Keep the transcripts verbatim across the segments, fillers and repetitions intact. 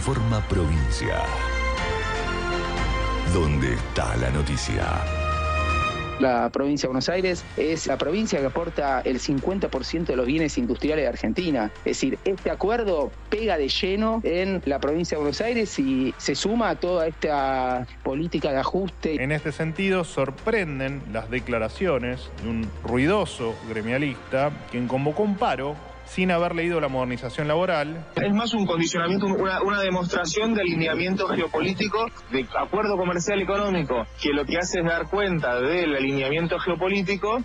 Informa Provincia. ¿Dónde está la noticia? La provincia de Buenos Aires es la provincia que aporta el cincuenta por ciento de los bienes industriales de Argentina. Es decir, este acuerdo pega de lleno en la provincia de Buenos Aires y se suma a toda esta política de ajuste. En este sentido, sorprenden las declaraciones de un ruidoso gremialista quien convocó un paro sin haber leído la modernización laboral. Es más un condicionamiento, una, una demostración de alineamiento geopolítico, de acuerdo comercial económico, que lo que hace es dar cuenta del alineamiento geopolítico.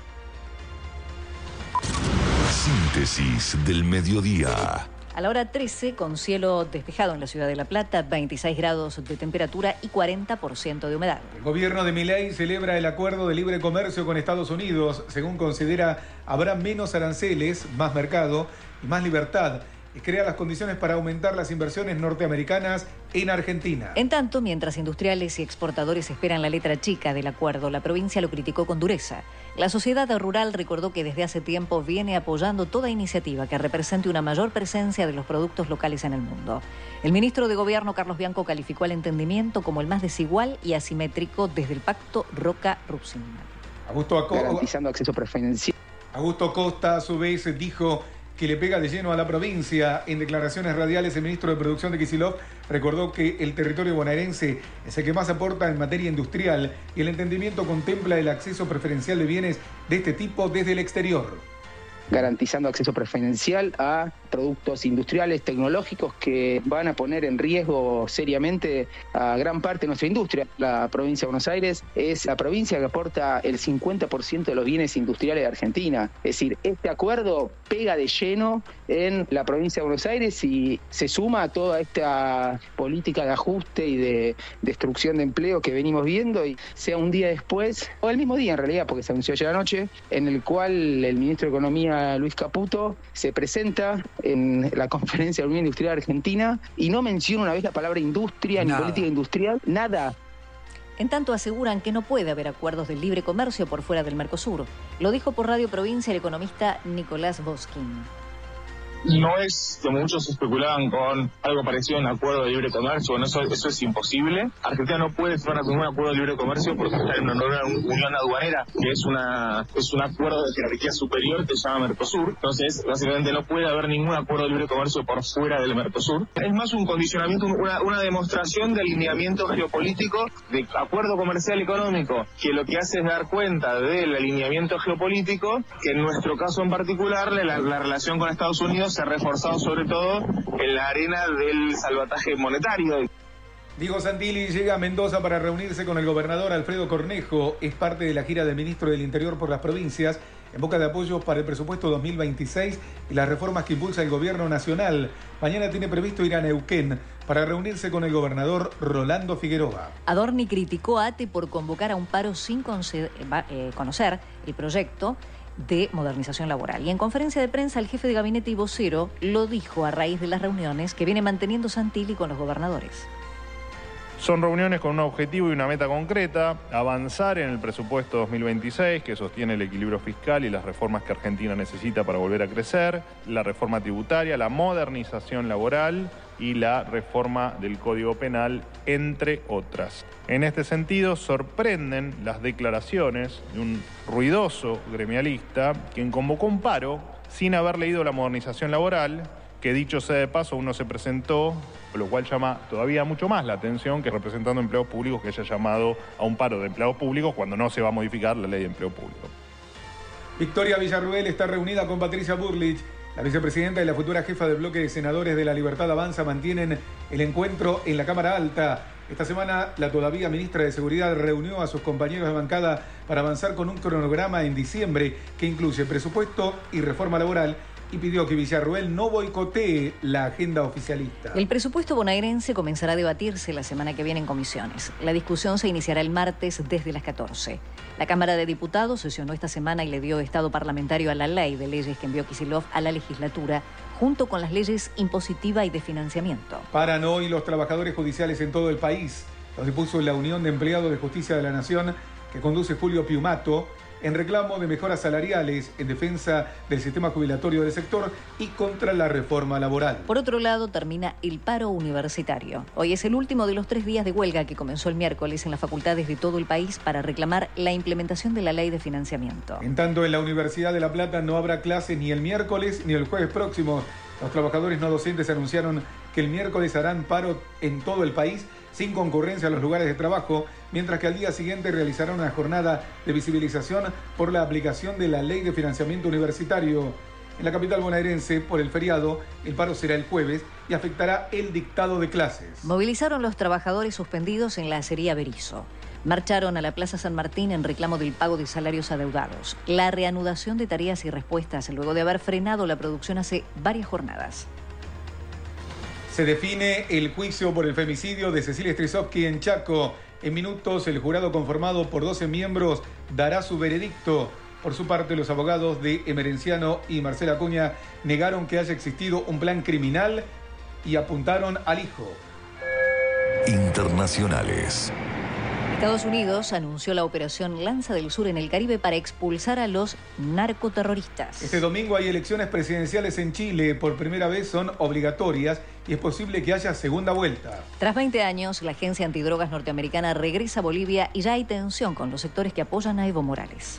Síntesis del mediodía. A la hora trece, con cielo despejado en la ciudad de La Plata, veintiséis grados de temperatura y cuarenta por ciento de humedad. El gobierno de Milei celebra el acuerdo de libre comercio con Estados Unidos. Según considera, habrá menos aranceles, más mercado y más libertad. Y crea las condiciones para aumentar las inversiones norteamericanas en Argentina. En tanto, mientras industriales y exportadores esperan la letra chica del acuerdo, la provincia lo criticó con dureza. La sociedad rural recordó que desde hace tiempo viene apoyando toda iniciativa que represente una mayor presencia de los productos locales en el mundo. El ministro de Gobierno, Carlos Bianco, calificó el entendimiento como el más desigual y asimétrico desde el pacto Roca-Rupsin. Augusto Acosta, garantizando acceso preferencial. Augusto Costa, a su vez, dijo que le pega de lleno a la provincia. En declaraciones radiales, el ministro de Producción de Kicillof recordó que el territorio bonaerense es el que más aporta en materia industrial y el entendimiento contempla el acceso preferencial de bienes de este tipo desde el exterior. Garantizando acceso preferencial a productos industriales, tecnológicos que van a poner en riesgo seriamente a gran parte de nuestra industria. La provincia de Buenos Aires es la provincia que aporta el cincuenta por ciento de los bienes industriales de Argentina. Es decir, este acuerdo pega de lleno en la provincia de Buenos Aires y se suma a toda esta política de ajuste y de destrucción de empleo que venimos viendo, y sea un día después, o el mismo día en realidad, porque se anunció ayer anoche, en el cual el ministro de Economía, Luis Caputo, se presenta en la Conferencia de la Unión Industrial Argentina y no menciona una vez la palabra industria Nada. ni política industrial, nada. En tanto, aseguran que no puede haber acuerdos de libre comercio por fuera del Mercosur. Lo dijo por Radio Provincia el economista Nicolás Boskin. No es, como muchos especulaban, con algo parecido a un acuerdo de libre comercio. Bueno, eso, eso es imposible. Argentina no puede firmar ningún acuerdo de libre comercio porque está en una, una unión aduanera, que es una es un acuerdo de jerarquía superior que se llama Mercosur. Entonces, básicamente no puede haber ningún acuerdo de libre comercio por fuera del Mercosur. Es más un condicionamiento, una, una demostración de alineamiento geopolítico, de acuerdo comercial económico, que lo que hace es dar cuenta del alineamiento geopolítico, que en nuestro caso en particular, la, la relación con Estados Unidos se ha reforzado sobre todo en la arena del salvataje monetario. Diego Santilli llega a Mendoza para reunirse con el gobernador Alfredo Cornejo. Es parte de la gira del ministro del Interior por las provincias en busca de apoyo para el presupuesto dos mil veintiséis y las reformas que impulsa el gobierno nacional. Mañana tiene previsto ir a Neuquén para reunirse con el gobernador Rolando Figueroa. Adorni criticó a ATE por convocar a un paro sin conceder, eh, conocer el proyecto de modernización laboral. Y en conferencia de prensa, el jefe de gabinete y vocero lo dijo a raíz de las reuniones que viene manteniendo Santilli con los gobernadores. Son reuniones con un objetivo y una meta concreta: avanzar en el presupuesto dos mil veintiséis, que sostiene el equilibrio fiscal y las reformas que Argentina necesita para volver a crecer, la reforma tributaria, la modernización laboral y la reforma del Código Penal, entre otras. En este sentido, sorprenden las declaraciones de un ruidoso gremialista quien convocó un paro sin haber leído la modernización laboral, que dicho sea de paso aún no se presentó, lo cual llama todavía mucho más la atención que representando empleados públicos que haya llamado a un paro de empleados públicos cuando no se va a modificar la ley de empleo público. Victoria Villarruel está reunida con Patricia Burlich. La vicepresidenta y la futura jefa del bloque de senadores de La Libertad Avanza mantienen el encuentro en la Cámara Alta. Esta semana, la todavía ministra de Seguridad reunió a sus compañeros de bancada para avanzar con un cronograma en diciembre que incluye presupuesto y reforma laboral, y pidió que Villarruel no boicotee la agenda oficialista. El presupuesto bonaerense comenzará a debatirse la semana que viene en comisiones. La discusión se iniciará el martes desde las catorce. La Cámara de Diputados sesionó esta semana y le dio estado parlamentario a la ley de leyes que envió Kicillof a la legislatura, junto con las leyes impositiva y de financiamiento. Paran hoy los trabajadores judiciales en todo el país. Los dispuso la Unión de Empleados de Justicia de la Nación, que conduce Julio Piumato. en reclamo de mejoras salariales, en defensa del sistema jubilatorio del sector y contra la reforma laboral. Por otro lado, termina el paro universitario. Hoy es el último de los tres días de huelga que comenzó el miércoles en las facultades de todo el país para reclamar la implementación de la ley de financiamiento. En tanto, en la Universidad de La Plata no habrá clases ni el miércoles ni el jueves próximo. Los trabajadores no docentes anunciaron que el miércoles harán paro en todo el país sin concurrencia a los lugares de trabajo, mientras que al día siguiente realizarán una jornada de visibilización por la aplicación de la Ley de Financiamiento Universitario. En la capital bonaerense, por el feriado, el paro será el jueves y afectará el dictado de clases. Movilizaron los trabajadores suspendidos en la acería Berizo. Marcharon a la Plaza San Martín en reclamo del pago de salarios adeudados, la reanudación de tareas y respuestas luego de haber frenado la producción hace varias jornadas. Se define el juicio por el femicidio de Cecilia Strisovsky en Chaco. En minutos, el jurado conformado por doce miembros dará su veredicto. Por su parte, los abogados de Emerenciano y Marcela Acuña negaron que haya existido un plan criminal y apuntaron al hijo. Internacionales. Estados Unidos anunció la operación Lanza del Sur en el Caribe para expulsar a los narcoterroristas. Este domingo hay elecciones presidenciales en Chile. Por primera vez son obligatorias y es posible que haya segunda vuelta. Tras veinte años, la agencia antidrogas norteamericana regresa a Bolivia y ya hay tensión con los sectores que apoyan a Evo Morales.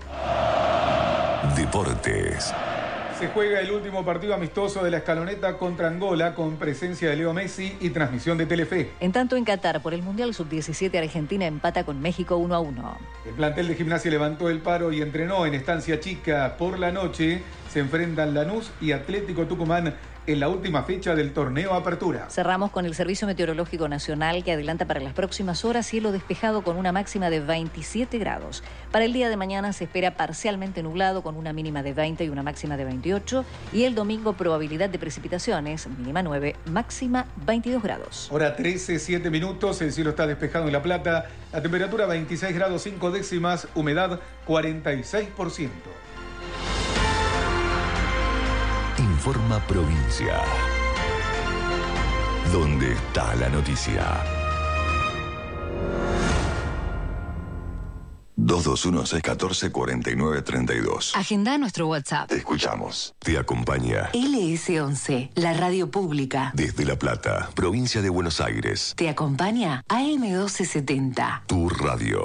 Deportes. Se juega el último partido amistoso de la escaloneta contra Angola con presencia de Leo Messi y transmisión de Telefe. En tanto, en Qatar, por el Mundial sub diecisiete, Argentina empata con México uno a uno. El plantel de Gimnasia levantó el paro y entrenó en Estancia Chica. Por la noche se enfrentan Lanús y Atlético Tucumán en la última fecha del torneo Apertura. Cerramos con el Servicio Meteorológico Nacional, que adelanta para las próximas horas cielo despejado con una máxima de veintisiete grados. Para el día de mañana se espera parcialmente nublado con una mínima de veinte y una máxima de veintiocho. Y el domingo probabilidad de precipitaciones, mínima nueve, máxima veintidós grados. Hora trece, siete minutos, el cielo está despejado en La Plata. La temperatura veintiséis grados cinco décimas, humedad cuarenta y seis por ciento. Informa Provincia. ¿Dónde está la noticia? dos dos uno, seis uno cuatro, cuatro nueve tres dos. Agenda nuestro WhatsApp. Te escuchamos. Te acompaña L S once, la radio pública. desde La Plata, provincia de Buenos Aires. Te acompaña A M doce setenta. Tu radio.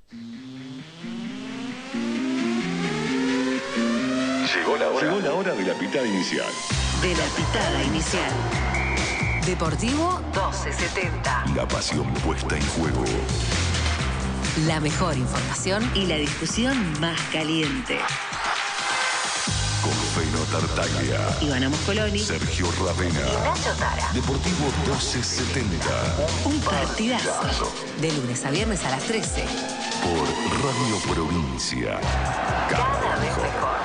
Llegó la hora. Llegó la hora de la pitada inicial. De la pitada inicial. Deportivo doce setenta. La pasión puesta en juego. La mejor información y la discusión más caliente. Con Feno Tartaglia, Ivana Moscoloni, Sergio Ravena y Nacho Tara. Deportivo doce setenta. Un partidazo. De lunes a viernes a las trece. Por Radio Provincia. Cada vez mejor.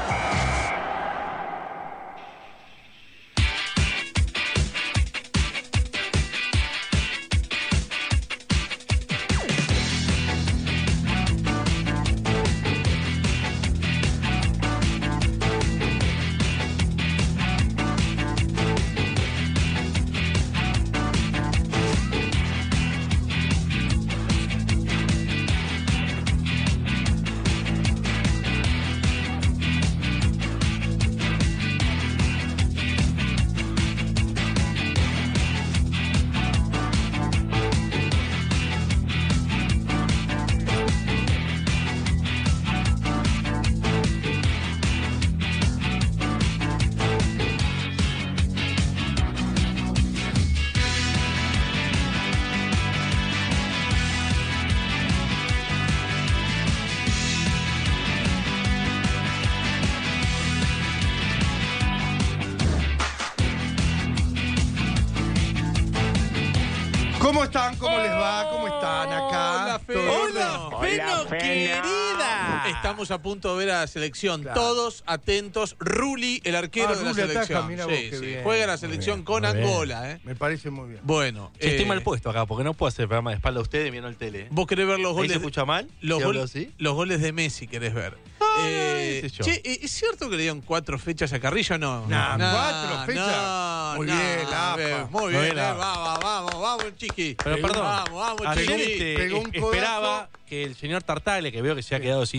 ¿Cómo están? ¿Cómo les va? ¿Cómo están acá? Hola, Feno. Hola, Feno, querida. Estamos a punto de ver a la selección. Claro. Todos atentos. Rulli, el arquero Ah, de la Rulli ataca, selección. mira vos, sí, qué sí. bien. Juega la Muy selección bien, con muy bien. Angola. ¿eh? Me parece muy bien. Bueno. Che, estoy eh, mal puesto acá, porque no puedo hacer programa de espalda a ustedes viendo el tele. ¿eh? ¿Vos querés ver los ¿Ahí goles? se escucha mal? Los, ¿Si gol- hablo así? los goles de Messi querés ver. Eh, qué sé yo. che, ¿es cierto que le dieron cuatro fechas a Carrillo o no? Nah, ¿cuatro fechas? No, Muy no, bien, Lafa. bien, Muy Muy bien, bien, eh, Lafa. vamos, vamos, vamos, chiqui. Pero perdón, Vamos, vamos, ayer chiqui. este, pegó un es- esperaba codazo. que el señor Tartaglia, que veo que se ha quedado sin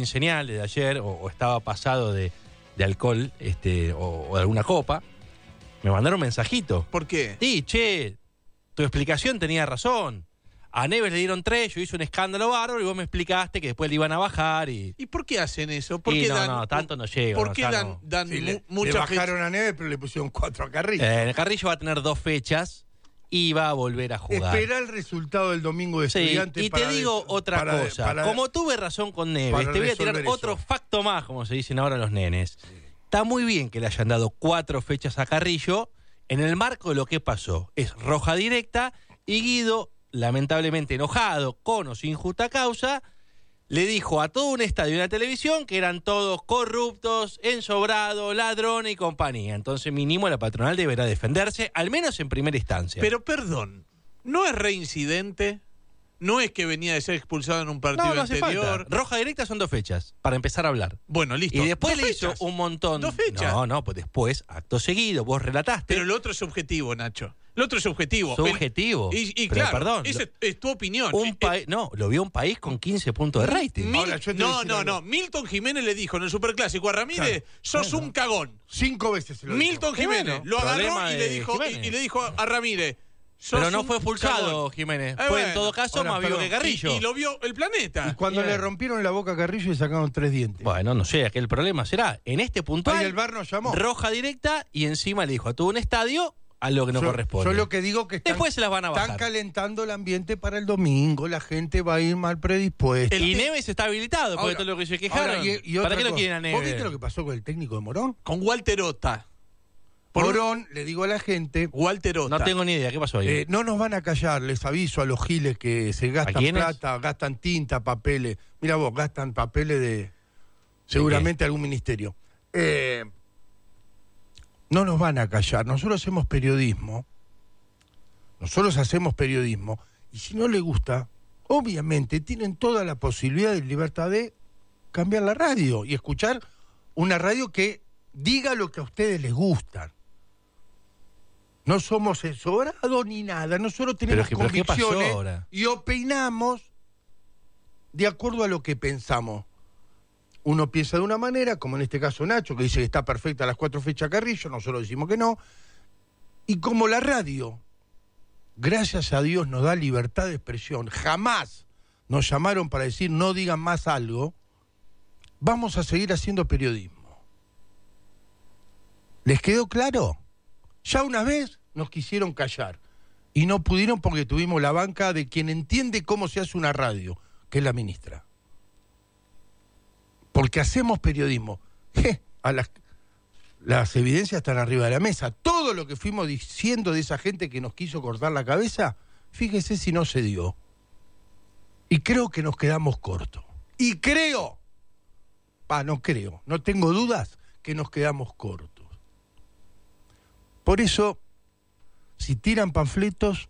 sin señal desde ayer, o, o estaba pasado de, de alcohol este, o, o de alguna copa, me mandaron un mensajito. ¿Por qué? Sí, che, tu explicación tenía razón. A Neves le dieron tres, yo hice un escándalo bárbaro y vos me explicaste que después le iban a bajar y... ¿Y por qué hacen eso? ¿Por Y qué no, dan, no, tanto no llega. ¿Por no, qué ya dan, no. dan Sí, mu- le, le muchas bajaron fechas? a Neves, pero le pusieron cuatro a Carrillo. Eh, Carrillo va a tener dos fechas y va a volver a jugar. Espera el resultado del domingo de Sí, Estudiantes. y te para digo de- otra para de- cosa. para- Como tuve razón con Neves, para te voy a tirar resolver otro eso. facto más, como se dicen ahora los nenes. Está muy bien que le hayan dado cuatro fechas a Carrillo en el marco de lo que pasó. Es roja directa y Guido, lamentablemente enojado, con o sin justa causa, le dijo a todo un estadio y una televisión que eran todos corruptos, ensobrados, ladrones y compañía. Entonces, mínimo, la patronal deberá defenderse, al menos en primera instancia. Pero perdón, ¿no es reincidente? ¿No es que venía de ser expulsado en un partido no, no hace anterior? falta. Roja directa son dos fechas, para empezar a hablar. Bueno, listo. Y después Dos le hizo fechas. un montón... Dos fechas. No, no, pues después, acto seguido, vos relataste... Pero el otro es subjetivo, Nacho. El otro es subjetivo. Subjetivo. El- y y Pero, claro, perdón, esa lo- es tu opinión. Un Eh, país, no, lo vio un país con quince puntos de rating. Mil- Ahora, yo te voy a no, decir no, algo. no. Milton Jiménez le dijo en el Superclásico a Ramírez, Claro. sos un cagón. Cinco veces se lo dijo. Milton Jiménez bueno, lo agarró problema y le de dijo Jiménez. y, y le dijo a, a Ramírez, sos Pero no un fue expulsado, cagón. Jiménez. Eh, fue bueno. en todo caso Ahora, más vivo perdón, que Carrillo. Y, y lo vio el planeta. Y cuando Bien. le rompieron la boca a Carrillo le sacaron tres dientes. Bueno, no sé, aquel problema será. En este puntual, Ahí el V A R nos llamó. roja directa y encima le dijo a todo un estadio a lo que no yo, corresponde. Yo lo que digo que están, Después se las van a bajar. están calentando el ambiente para el domingo, la gente va a ir mal predispuesta. Y Neves está habilitado después Ahora- de todo lo que se quejaron. Ahora, y- y ¿Para otra qué lo cosa. quieren a Neves? ¿Vos viste lo que pasó con el técnico de Morón? Con Walter Ota. Por un- Morón, le digo a la gente, Walter Ota. No tengo ni idea, ¿qué pasó ahí? eh, no nos van a callar, les aviso a los giles que se gastan quiénes? plata, gastan tinta, papeles. Mira vos, gastan papeles de seguramente algún ministerio. Eh, no nos van a callar, nosotros hacemos periodismo. Nosotros hacemos periodismo y si no le gusta, obviamente tienen toda la posibilidad de libertad de cambiar la radio y escuchar una radio que diga lo que a ustedes les gusta. No somos censorados ni nada, nosotros tenemos Pero, ¿pero qué pasó convicciones ahora? y opinamos de acuerdo a lo que pensamos. Uno piensa de una manera, como en este caso Nacho, que dice que está perfecta las cuatro fechas Carrillo, nosotros decimos que no. Y como la radio, gracias a Dios, nos da libertad de expresión, jamás nos llamaron para decir no digan más algo, vamos a seguir haciendo periodismo. ¿Les quedó claro? Ya una vez nos quisieron callar y no pudieron porque tuvimos la banca de quien entiende cómo se hace una radio, que es la ministra. Porque hacemos periodismo. Je, a las, las evidencias están arriba de la mesa. Todo lo que fuimos diciendo de esa gente que nos quiso cortar la cabeza, fíjese si no se dio. Y creo que nos quedamos cortos. Y creo, ah, no creo, no tengo dudas que nos quedamos cortos. Por eso, si tiran panfletos,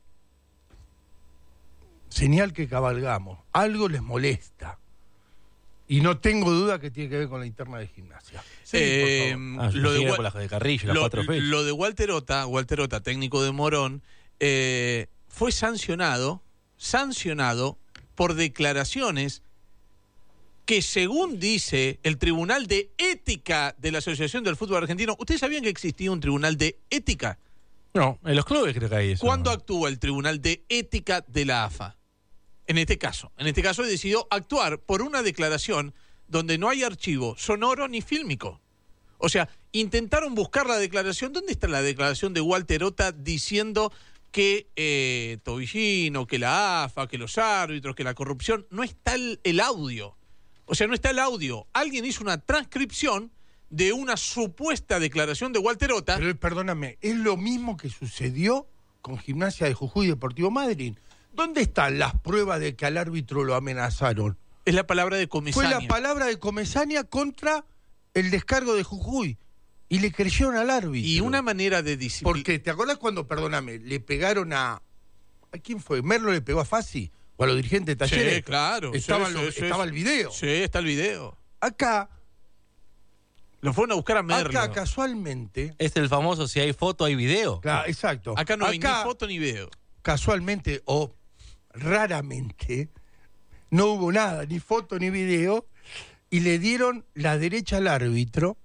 señal que cabalgamos. Algo les molesta. Y no tengo duda que tiene que ver con la interna de Gimnasia. Sí, Eh, por favor. Ah, lo, de, sigue Wa- por las de Carrillo, las lo, cuatro fechas. lo de Walter Ota, Walter Ota, técnico de Morón, eh, fue sancionado, sancionado por declaraciones que, según dice el Tribunal de Ética de la Asociación del Fútbol Argentino, ¿ustedes sabían que existía un Tribunal de Ética? No, en los clubes creo que hay eso. ¿Cuándo actúa el Tribunal de Ética de la A F A? En este caso. En este caso decidió actuar por una declaración donde no hay archivo sonoro ni fílmico. O sea, intentaron buscar la declaración. ¿Dónde está la declaración de Walter Ota diciendo que eh, Tobillino, que la A F A, que los árbitros, que la corrupción? No está el, el audio. O sea, no está el audio. Alguien hizo una transcripción de una supuesta declaración de Walter Ota. Pero perdóname, es lo mismo que sucedió con Gimnasia de Jujuy y Deportivo Madryn. ¿Dónde están las pruebas de que al árbitro lo amenazaron? Es la palabra de Fue Comesaña. la palabra de Comesaña contra el descargo de Jujuy. Y le creyeron al árbitro. Y una manera de disciplina. Porque, ¿te acordás cuando, perdóname, le pegaron a... ¿A quién fue? ¿Merlo le pegó a Fassi? ¿O a los dirigentes de Talleres? Sí, claro. Estaba, sí, lo- sí, sí, estaba sí. el video. Sí, está el video. Acá, Lo fueron a buscar a Merlo. acá casualmente... Es el famoso si hay foto, hay video. Claro, exacto. Acá no hay Acá, ni foto ni video. casualmente o raramente, no hubo nada, ni foto ni video, y le dieron la derecha al árbitro.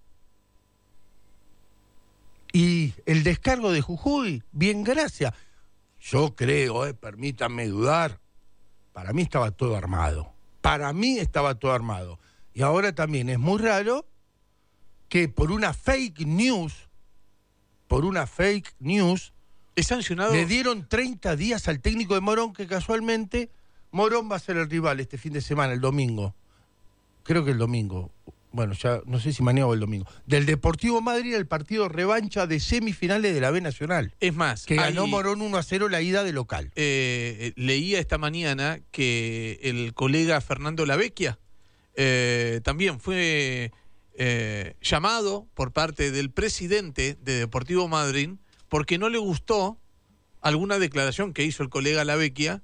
Y el descargo de Jujuy, bien, gracias. Yo creo, eh, permítanme dudar, para mí estaba todo armado. Para mí estaba todo armado. Y ahora también es muy raro que por una fake news, por una fake news, es sancionado. Le dieron treinta días al técnico de Morón, que casualmente Morón va a ser el rival este fin de semana, el domingo. Creo que el domingo. Bueno, ya no sé si mañana o el domingo. Del Deportivo Madrid, el partido revancha de semifinales de la B Nacional. Es más, que ganó hay, Morón uno a cero la ida de local. Eh, leía esta mañana que el colega Fernando Lavecchia eh, también fue eh, llamado por parte del presidente de Deportivo Madrid porque no le gustó alguna declaración que hizo el colega Lavecchia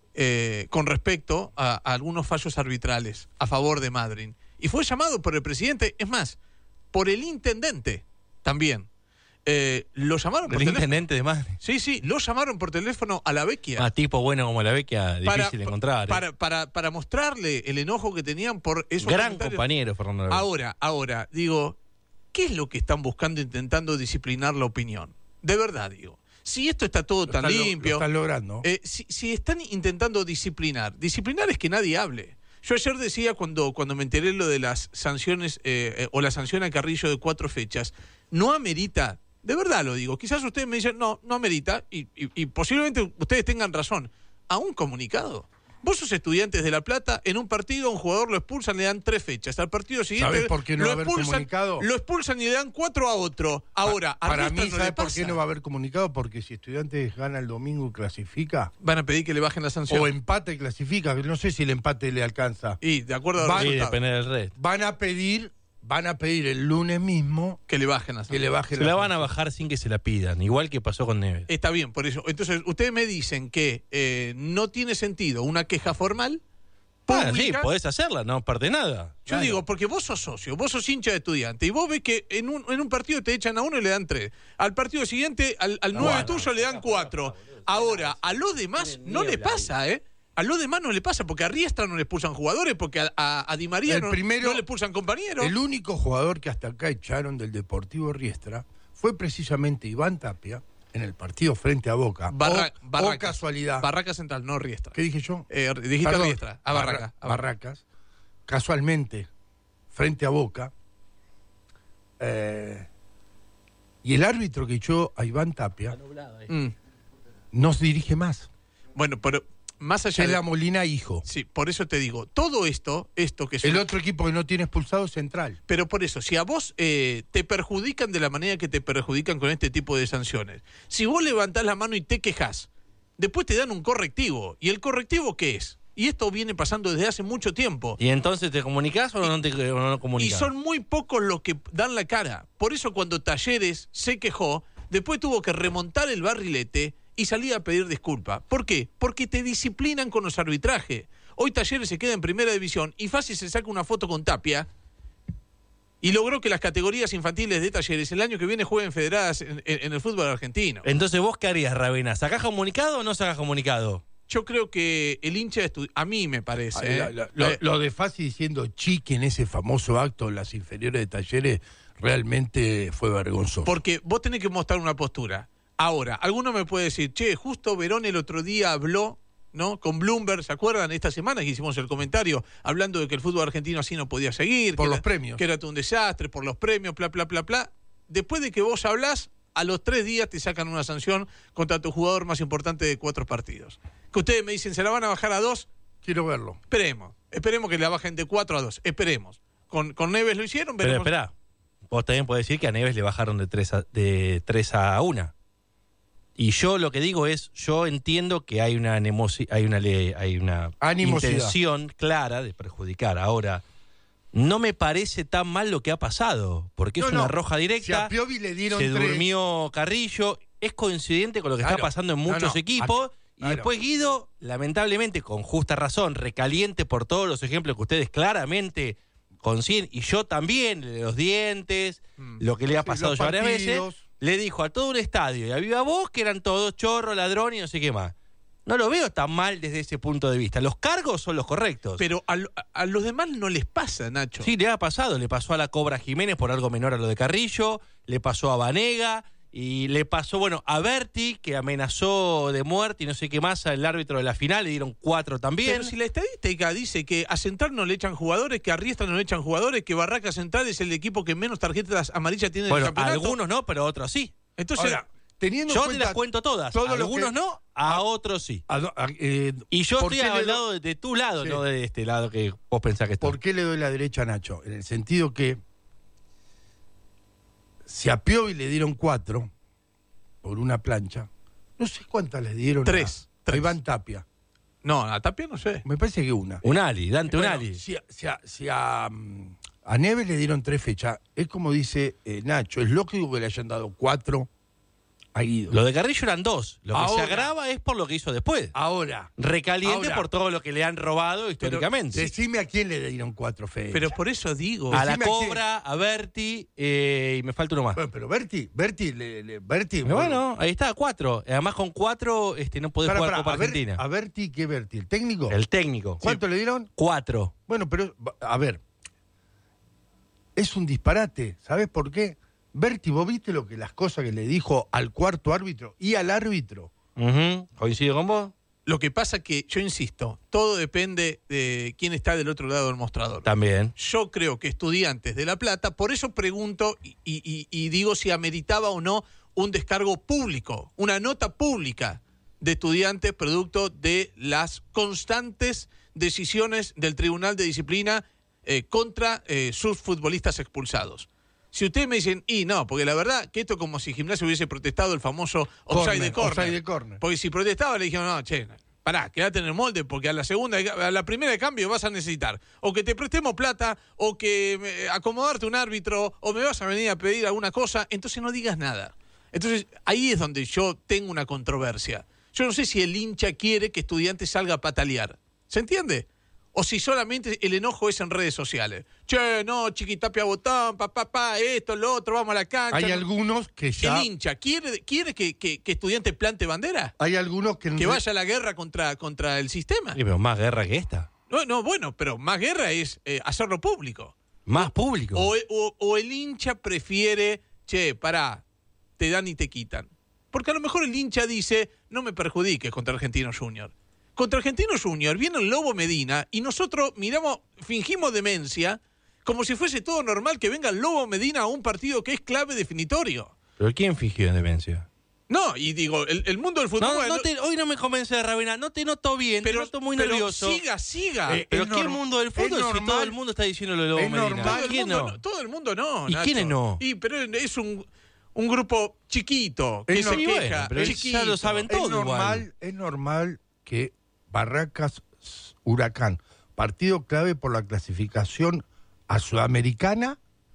eh, con respecto a, a algunos fallos arbitrales a favor de Madrid. Y fue llamado por el presidente, es más, por el intendente también. Eh, lo llamaron por ¿El teléfono. intendente de Madrid? Sí, sí, lo llamaron por teléfono a Lavecchia. Ah, tipo bueno como Lavecchia, difícil para, de encontrar. ¿eh? Para, para, para mostrarle el enojo que tenían por esos Gran comentarios. compañero, Fernando Lavecchia. Ahora, ahora, digo, ¿qué es lo que están buscando intentando disciplinar la opinión? De verdad, digo. Si esto está todo Lo tan están lo- limpio... lo están logrando. eh, si, si están intentando disciplinar, disciplinar es que nadie hable. Yo ayer decía cuando, cuando me enteré lo de las sanciones eh, eh, o la sanción a Carrillo de cuatro fechas, no amerita, de verdad lo digo, quizás ustedes me dicen, no, no amerita, y, y, y posiblemente ustedes tengan razón, a un comunicado. Vos sos Estudiantes de La Plata, en un partido a un jugador lo expulsan, le dan tres fechas. Al partido siguiente ¿Sabés por qué no lo va a haber expulsan, comunicado? lo expulsan y le dan cuatro a otro. Ahora, a Para Riestra mí, no ¿sabe le por pasa. qué no va a haber comunicado? Porque si Estudiantes gana el domingo y clasifica, Van a pedir que le bajen la sanción. o empate y clasifica, que no sé si el empate le alcanza. Y de acuerdo a los Van- Sí, resultados, depende del resto. Van a pedir, van a pedir el lunes mismo que le bajen la que sanción. le baje Se la van a bajar sin que se la pidan, igual que pasó con Neves. Está bien, por eso. Entonces, ustedes me dicen que eh, no tiene sentido una queja formal. Bueno, sí, pública. podés hacerla, no parte nada. Yo Claro. digo, porque vos sos socio, vos sos hincha de Estudiante, y vos ves que en un, en un partido te echan a uno y le dan tres. Al partido siguiente, al, al nueve tuyo le dan cuatro. Ahora, a los demás no le pasa, ¿eh? A los demás no le pasa, porque a Riestra no le expulsan jugadores, porque a, a, a Di María El no, primero- no le expulsan compañeros. El único jugador que hasta acá echaron del Deportivo Riestra fue precisamente Iván Tapia en el partido frente a Boca. Barra- o, o Barracas. casualidad. Barraca Central, no Riestra. ¿Qué dije yo? Eh, dijiste Perdón, Riestra, a Barraca. Barra- a Barraca. Barracas. Casualmente, frente a Boca. eh, y el árbitro que echó a Iván Tapia Mm. nos dirige más. Bueno, pero más allá Es de... la Molina hijo. Sí, por eso te digo, todo esto, esto que es El una- otro equipo que no tiene expulsado es Central. Pero por eso, si a vos eh, te perjudican de la manera que te perjudican con este tipo de sanciones, si vos levantás la mano y te quejás, después te dan un correctivo. ¿Y el correctivo qué es? Y esto viene pasando desde hace mucho tiempo. ¿Y entonces te comunicás o no te o no Y comunicás? son muy pocos los que dan la cara. Por eso cuando Talleres se quejó, después tuvo que remontar el barrilete y salir a pedir disculpas. ¿Por qué? Porque te disciplinan con los arbitrajes. Hoy Talleres se queda en primera división y fácil se saca una foto con Tapia y logró que las categorías infantiles de Talleres el año que viene jueguen federadas en, en- en el fútbol argentino. Entonces, ¿vos qué harías, Ravena? ¿Sacás comunicado o no sacás comunicado? Yo creo que el hincha de estu- a mí me parece. Ay, ¿eh? la- la- lo, Eh, lo de Fassi diciendo chiqui en ese famoso acto en las inferiores de Talleres realmente fue vergonzoso. Porque vos tenés que mostrar una postura. Ahora, alguno me puede decir, che, justo Verón el otro día habló, ¿no? Con Bloomberg, ¿se acuerdan? Esta semana que hicimos el comentario hablando de que el fútbol argentino así no podía seguir. Por que los era- premios. Que era todo un desastre, por los premios, bla, bla, bla, bla. Después de que vos hablás, a los tres días te sacan una sanción contra tu jugador más importante de cuatro partidos. Que ustedes me dicen, ¿se la van a bajar a dos? Quiero verlo. Esperemos. Esperemos que la bajen de cuatro a dos. Esperemos. Con, con Neves lo hicieron, Pero veremos. espera, vos también podés decir que a Neves le bajaron de tres a, de tres a una. Y yo lo que digo es, yo entiendo que hay una anemosi- hay una le- hay una Animosidad. intención clara de perjudicar. Ahora, no me parece tan mal lo que ha pasado, porque es No, no. una roja Si directa. a Piovi le dieron Se tres, durmió Carrillo, es coincidente con lo que Claro. está pasando en No, muchos no. equipos. Y Claro. después Guido, lamentablemente, con justa razón, recaliente por todos los ejemplos que ustedes claramente consiguen, y yo también, el de los dientes, Mm. lo que le ha Sí, pasado los ya varias veces, partidos. le dijo a todo un estadio y a viva voz que eran todos chorro, ladrón y no sé qué más. no lo veo tan mal desde ese punto de vista. Los cargos son los correctos. Pero a, a los demás no les pasa, Nacho. Sí, le ha pasado. Le pasó a la Cobra Jiménez por algo menor a lo de Carrillo, le pasó a Vanega y le pasó, bueno, a Berti, que amenazó de muerte y no sé qué más al árbitro de la final, le dieron cuatro también. Pero si la estadística dice que a Central no le echan jugadores, que a Riestra no le echan jugadores, que Barraca Central es el equipo que menos tarjetas amarillas tiene bueno, en el campeonato. Algunos no, pero otros sí. Entonces, Ahora, teniendo yo en te cuenta las cuento todas. todo A lo algunos que- no, a a- otros sí. a- a- eh, Y yo ¿por estoy qué le al do- lado de, de tu lado, Sí. no de este lado que vos pensás que está. ¿Por qué le doy la derecha a Nacho? En el sentido que si a Piovi le dieron cuatro por una plancha, no sé cuántas le dieron Tres, a, tres. a Iván Tapia. no, a Tapia no sé. Me parece que una. Un Ali, Dante Bueno, un Ali. Si, a- si a, si a, mm, a Neves le dieron tres fechas, es como dice eh, Nacho, es lógico que le hayan dado cuatro a Guido. Lo de Carrillo eran dos. Lo que Ahora- se agrava es por lo que hizo después. Ahora, Recaliente ahora- por todo lo que le han robado históricamente. decime a quién le dieron cuatro fechas. Pero por eso digo. A la decime a quién. Cobra, a Berti eh, y me falta uno más. Bueno, pero Berti, Berti, le, le- Berti. Pero bueno, ahí está, cuatro. Además con cuatro este, no podés Pará, jugar pará, Copa a Ber- Argentina. ¿A Berti qué Berti? ¿El técnico? El técnico. ¿Cuánto le dieron? Cuatro. Bueno, pero, a ver, es un disparate. ¿Sabes por qué? Berti, ¿vos viste lo que las cosas que le dijo al cuarto árbitro y al árbitro? Ujú. ¿Coincido con vos? Lo que pasa que, yo insisto, todo depende de quién está del otro lado del mostrador. También. Yo creo que Estudiantes de La Plata, por eso pregunto y, y- y digo si ameritaba o no un descargo público, una nota pública de Estudiantes producto de las constantes decisiones del Tribunal de Disciplina eh, contra eh, sus futbolistas expulsados. Si ustedes me dicen, y no, porque la verdad que esto es como si Gimnasia hubiese protestado el famoso offside de corner. offside de corner. Porque si protestaba le dijeron, no, che, pará, quédate en el molde porque a la segunda, a la primera de cambio vas a necesitar o que te prestemos plata o que eh, acomodarte un árbitro o me vas a venir a pedir alguna cosa, entonces no digas nada. Entonces ahí es donde yo tengo una controversia. Yo no sé si el hincha quiere que Estudiantes salga a patalear. ¿Se entiende? O si solamente el enojo es en redes sociales. Che, no, Chiquitapia botón, papá, papá, esto, lo otro, vamos a la cancha. Hay no. algunos que ya... El hincha, ¿quiere, quiere que, que, que Estudiantes plante bandera? Hay algunos que... en Que re- vaya a la guerra contra, contra el sistema. Sí, pero más guerra que esta. No, no, bueno, pero más guerra es eh, hacerlo público. Más público. O, o- o el hincha prefiere, che, pará, te dan y te quitan. Porque a lo mejor el hincha dice, no me perjudiques contra Argentino Junior. Contra Argentino Junior viene el Lobo Medina y nosotros miramos, fingimos demencia, como si fuese todo normal que venga el Lobo Medina a un partido que es clave definitorio. ¿Pero quién fingió en demencia? No, y digo, el, el mundo del fútbol... No, no te- hoy no me convence de Ravena, no te noto bien, pero, te noto muy pero nervioso. siga, siga. Eh, Pero es ¿qué norm- mundo del es fútbol si normal- todo el mundo está diciendo lo de Lobo es Medina? normal. Todo el, ¿Quién mundo no? no, todo el mundo no, ¿Y Nacho. quiénes no? Y pero es un, un grupo chiquito que Es se no- queja. bueno, pero chiquito. ya lo saben Es todo normal, igual. es normal que Barracas Huracán, partido clave por la clasificación a Sudamericana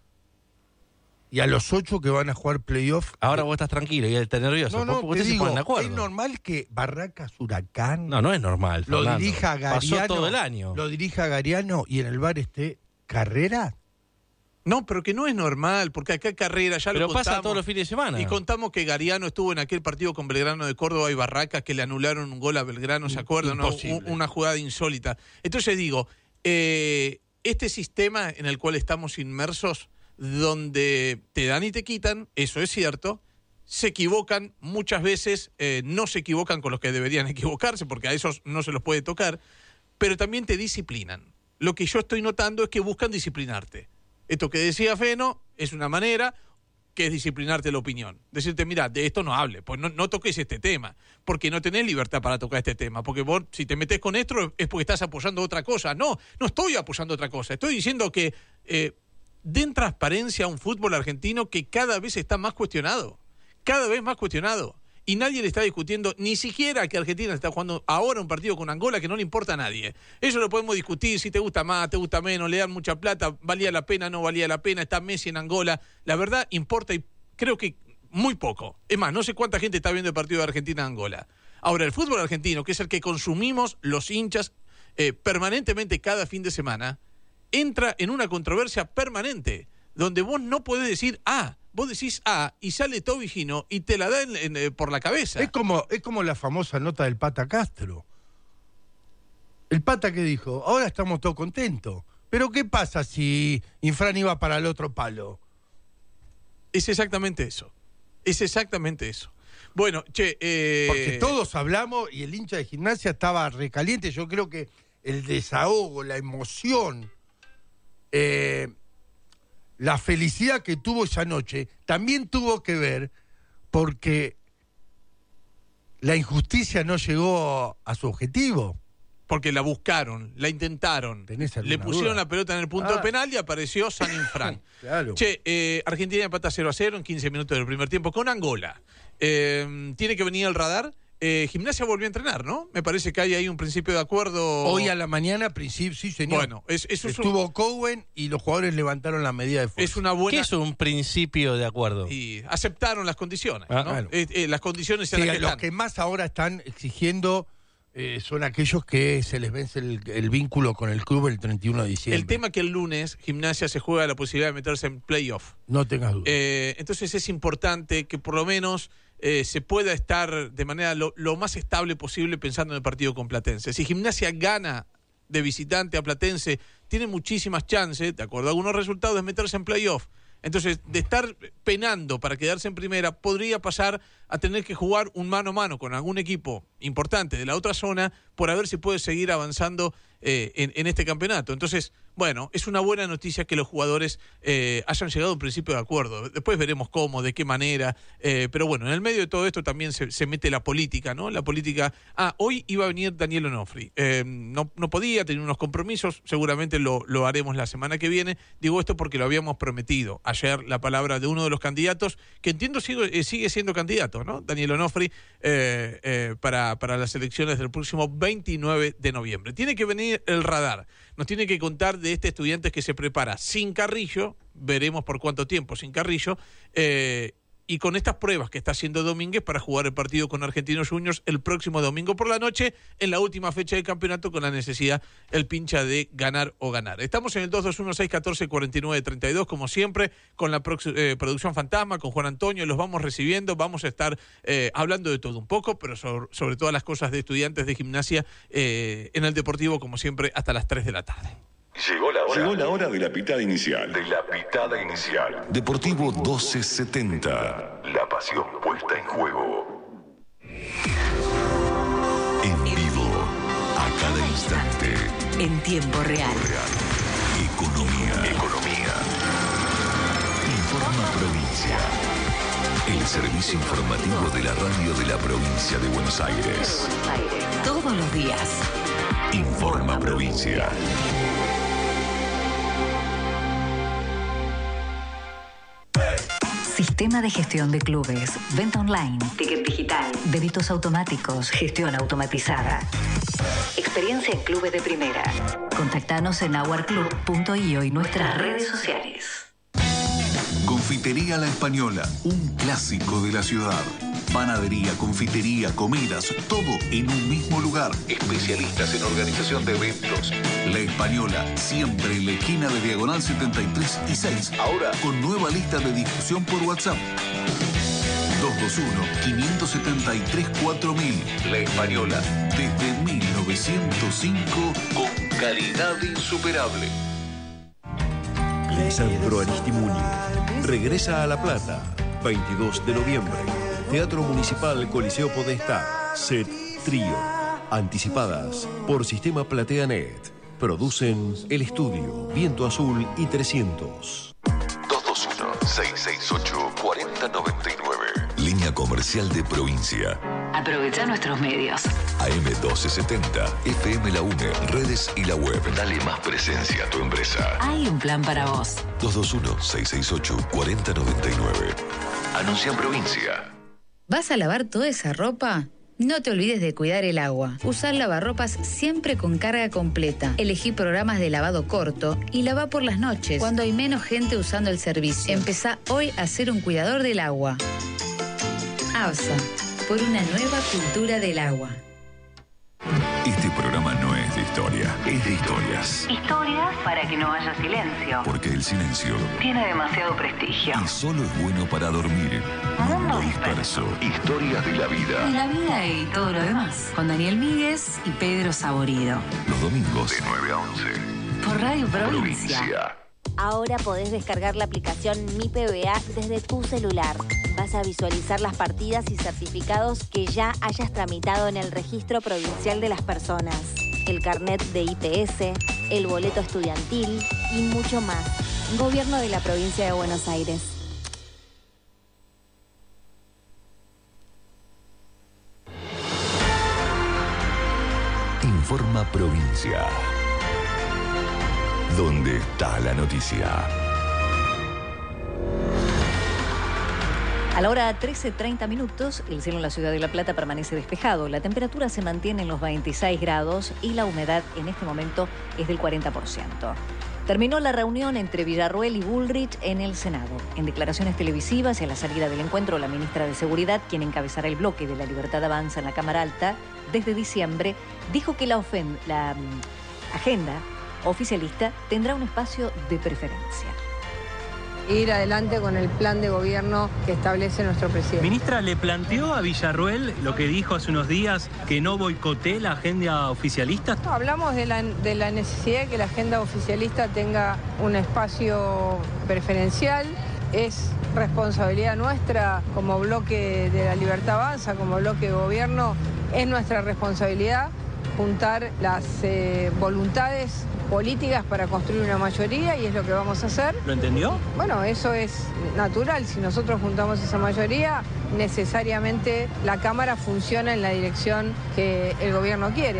y a los ocho que van a jugar playoff. Ahora vos estás tranquilo y él está nervioso. no, no, ¿Por qué te ustedes se digo, ponen de acuerdo? es normal que Barracas Huracán No, no es normal, lo Fernando. dirija Gariano. Pasó todo el año. Lo dirija Gariano y en el bar esté Carrera. No, pero que no es normal, porque acá Carrera ya Pero lo pasa contamos. todos los fines de semana. Y contamos que Gariano estuvo en aquel partido con Belgrano de Córdoba y Barracas que le anularon un gol a Belgrano, ¿se acuerdan? ¿no? Imposible. U- Una jugada insólita. Entonces digo, eh, este sistema en el cual estamos inmersos, donde te dan y te quitan, eso es cierto, se equivocan muchas veces, eh, no se equivocan con los que deberían equivocarse, porque a esos no se los puede tocar, pero también te disciplinan. Lo que yo estoy notando es que buscan disciplinarte. Esto que decía Feno es una manera que es disciplinarte la opinión. Decirte, mira, de esto no hable, pues no, no toques este tema, porque no tenés libertad para tocar este tema, porque vos si te metés con esto es porque estás apoyando otra cosa. No, no estoy apoyando otra cosa, estoy diciendo que eh, den transparencia a un fútbol argentino que cada vez está más cuestionado, cada vez más cuestionado. Y nadie le está discutiendo, ni siquiera que Argentina está jugando ahora un partido con Angola que no le importa a nadie. Eso lo podemos discutir, si te gusta más, te gusta menos, le dan mucha plata, valía la pena, no valía la pena, está Messi en Angola. La verdad importa y creo que muy poco. Es más, no sé cuánta gente está viendo el partido de Argentina-Angola. Ahora, el fútbol argentino, que es el que consumimos los hinchas eh, permanentemente cada fin de semana, entra en una controversia permanente, donde vos no podés decir, ah, vos decís A y sale Toby Gino y te la da en, en, eh, por la cabeza. Es como, es como la famosa nota del Pata Castro. El Pata que dijo, ahora estamos todos contentos. Pero ¿qué pasa si Infran iba para el otro palo? Es exactamente eso. Es exactamente eso. Bueno, che... Eh... Porque todos hablamos y el hincha de Gimnasia estaba recaliente. Yo creo que el desahogo, la emoción, eh, la felicidad que tuvo esa noche también tuvo que ver porque la injusticia no llegó a su objetivo. Porque la buscaron, la intentaron. Le pusieron duda? la pelota en el punto Ah. penal y apareció San Infran. Claro. Che, eh, Argentina empata cero a cero en quince minutos del primer tiempo con Angola. Eh, tiene que venir el radar. Eh, Gimnasia volvió a entrenar, ¿no? Me parece que hay ahí un principio de acuerdo. Hoy a la mañana, principio, sí, señor. Bueno, es, eso es Estuvo un- Cowen y los jugadores levantaron la medida de fuerza. es una buena... ¿Qué es un principio de acuerdo? Y aceptaron las condiciones, Ah, ¿no? claro. Eh, eh, las condiciones Sí, en las que los están. que más ahora están exigiendo eh, son aquellos que se les vence el, el vínculo con el club el treinta y uno de diciembre. El tema que el lunes Gimnasia se juega la posibilidad de meterse en playoff. No tengas duda. Eh, entonces es importante que por lo menos eh, se pueda estar de manera lo, lo más estable posible pensando en el partido con Platense. Si Gimnasia gana de visitante a Platense, tiene muchísimas chances, de acuerdo a algunos resultados, de meterse en playoff. Entonces, de estar penando para quedarse en primera, podría pasar a tener que jugar un mano a mano con algún equipo importante de la otra zona por a ver si puede seguir avanzando eh, en, en este campeonato. Entonces, bueno, es una buena noticia que los jugadores eh, hayan llegado a un principio de acuerdo. Después veremos cómo, de qué manera. Eh, pero bueno, en el medio de todo esto también se, se mete la política, ¿no? La política... Ah, hoy iba a venir Daniel Onofri. Eh, no, no podía, tenía unos compromisos. Seguramente lo, lo haremos la semana que viene. Digo esto porque lo habíamos prometido. Ayer la palabra de uno de los candidatos, que entiendo sigue, sigue siendo candidato, ¿no? Daniel Onofri, eh, eh, para, para las elecciones del próximo veintinueve de noviembre. Tiene que venir el radar. Nos tiene que contar de este estudiante que se prepara sin Carrillo, veremos por cuánto tiempo sin Carrillo, eh, y con estas pruebas que está haciendo Domínguez para jugar el partido con Argentinos Juniors el próximo domingo por la noche, en la última fecha del campeonato, con la necesidad, el pincha, de ganar o ganar. Estamos en el dos dos uno, seis uno cuatro, cuatro nueve tres dos, como siempre, con la prox- eh, producción fantasma, con Juan Antonio, los vamos recibiendo, vamos a estar eh, hablando de todo un poco, pero sobre, sobre todas las cosas de estudiantes de Gimnasia eh, en el Deportivo, como siempre, hasta las tres de la tarde. Llegó la hora. Llegó la hora de la pitada inicial. De la pitada inicial. Deportivo doce setenta. La pasión puesta en juego. En vivo. A cada instante. En tiempo real. Economía. Economía. Informa Provincia. El servicio informativo de la radio de la provincia de Buenos Aires. Todos los días. Informa Provincia. Sistema de gestión de clubes, venta online, ticket digital, débitos automáticos, gestión automatizada. Experiencia en clubes de primera. Contactanos en our club punto io y nuestras redes sociales. Confitería La Española, un clásico de la ciudad. Panadería, confitería, comidas, todo en un mismo lugar. Especialistas en organización de eventos. La Española, siempre en la esquina de Diagonal setenta y tres y seis. Ahora con nueva lista de difusión por WhatsApp. dos dos uno, cinco siete tres, cuatro mil. La Española. Desde mil novecientos cinco, Con calidad insuperable. Lisandro Aristimuño regresa a La Plata, veintidós de noviembre. Teatro Municipal Coliseo Podestá. Set Trío. Anticipadas por Sistema PlateaNet. Producen El Estudio, Viento Azul y trescientos. dos dos uno, seis seis ocho, cuatro cero nueve nueve. Línea comercial de provincia. Aprovecha nuestros medios. A M doce setenta, F M La UNE, redes y la web. Dale más presencia a tu empresa. Hay un plan para vos. dos dos uno, seis seis ocho, cuatro cero nueve nueve. Anuncia en provincia. ¿Vas a lavar toda esa ropa? No te olvides de cuidar el agua. Usar lavarropas siempre con carga completa. Elegí programas de lavado corto y lava por las noches, cuando hay menos gente usando el servicio. Empezá hoy a ser un cuidador del agua. ABSA, por una nueva cultura del agua. Este programa no es de historia es de historias. Historias para que no haya silencio. Porque el silencio Tiene demasiado prestigio. y solo es bueno para dormir. Mundo Disperso. Historias de la Y vida. la vida y todo lo demás. Con Daniel Míguez y Pedro Saborido. Los domingos de nueve a once. Por Radio Provincia. Provincia. Ahora podés descargar la aplicación Mi P B A desde tu celular. Vas a visualizar las partidas y certificados que ya hayas tramitado en el Registro Provincial de las Personas, el carnet de I P S, el boleto estudiantil y mucho más. Gobierno de la Provincia de Buenos Aires. Informa Provincia. ¿Dónde está la noticia? A la hora trece treinta minutos, el cielo en la ciudad de La Plata permanece despejado. La temperatura se mantiene en los veintiséis grados y la humedad en este momento es del cuarenta por ciento. Terminó la reunión entre Villarruel y Bullrich en el Senado. En declaraciones televisivas y a la salida del encuentro, la ministra de Seguridad, quien encabezará el bloque de La Libertad Avanza en la Cámara Alta desde diciembre, dijo que la, ofen- la um, agenda oficialista tendrá un espacio de preferencia. Ir adelante con el plan de gobierno que establece nuestro presidente. Ministra, ¿le planteó a Villarruel lo que dijo hace unos días, que no boicotee la agenda oficialista? No, hablamos de la, de la necesidad de que la agenda oficialista tenga un espacio preferencial. Es responsabilidad nuestra como bloque de La Libertad Avanza, como bloque de gobierno, es nuestra responsabilidad juntar las eh, voluntades políticas para construir una mayoría y es lo que vamos a hacer. ¿Lo entendió? Bueno, eso es natural. Si nosotros juntamos esa mayoría, necesariamente la Cámara funciona en la dirección que el gobierno quiere.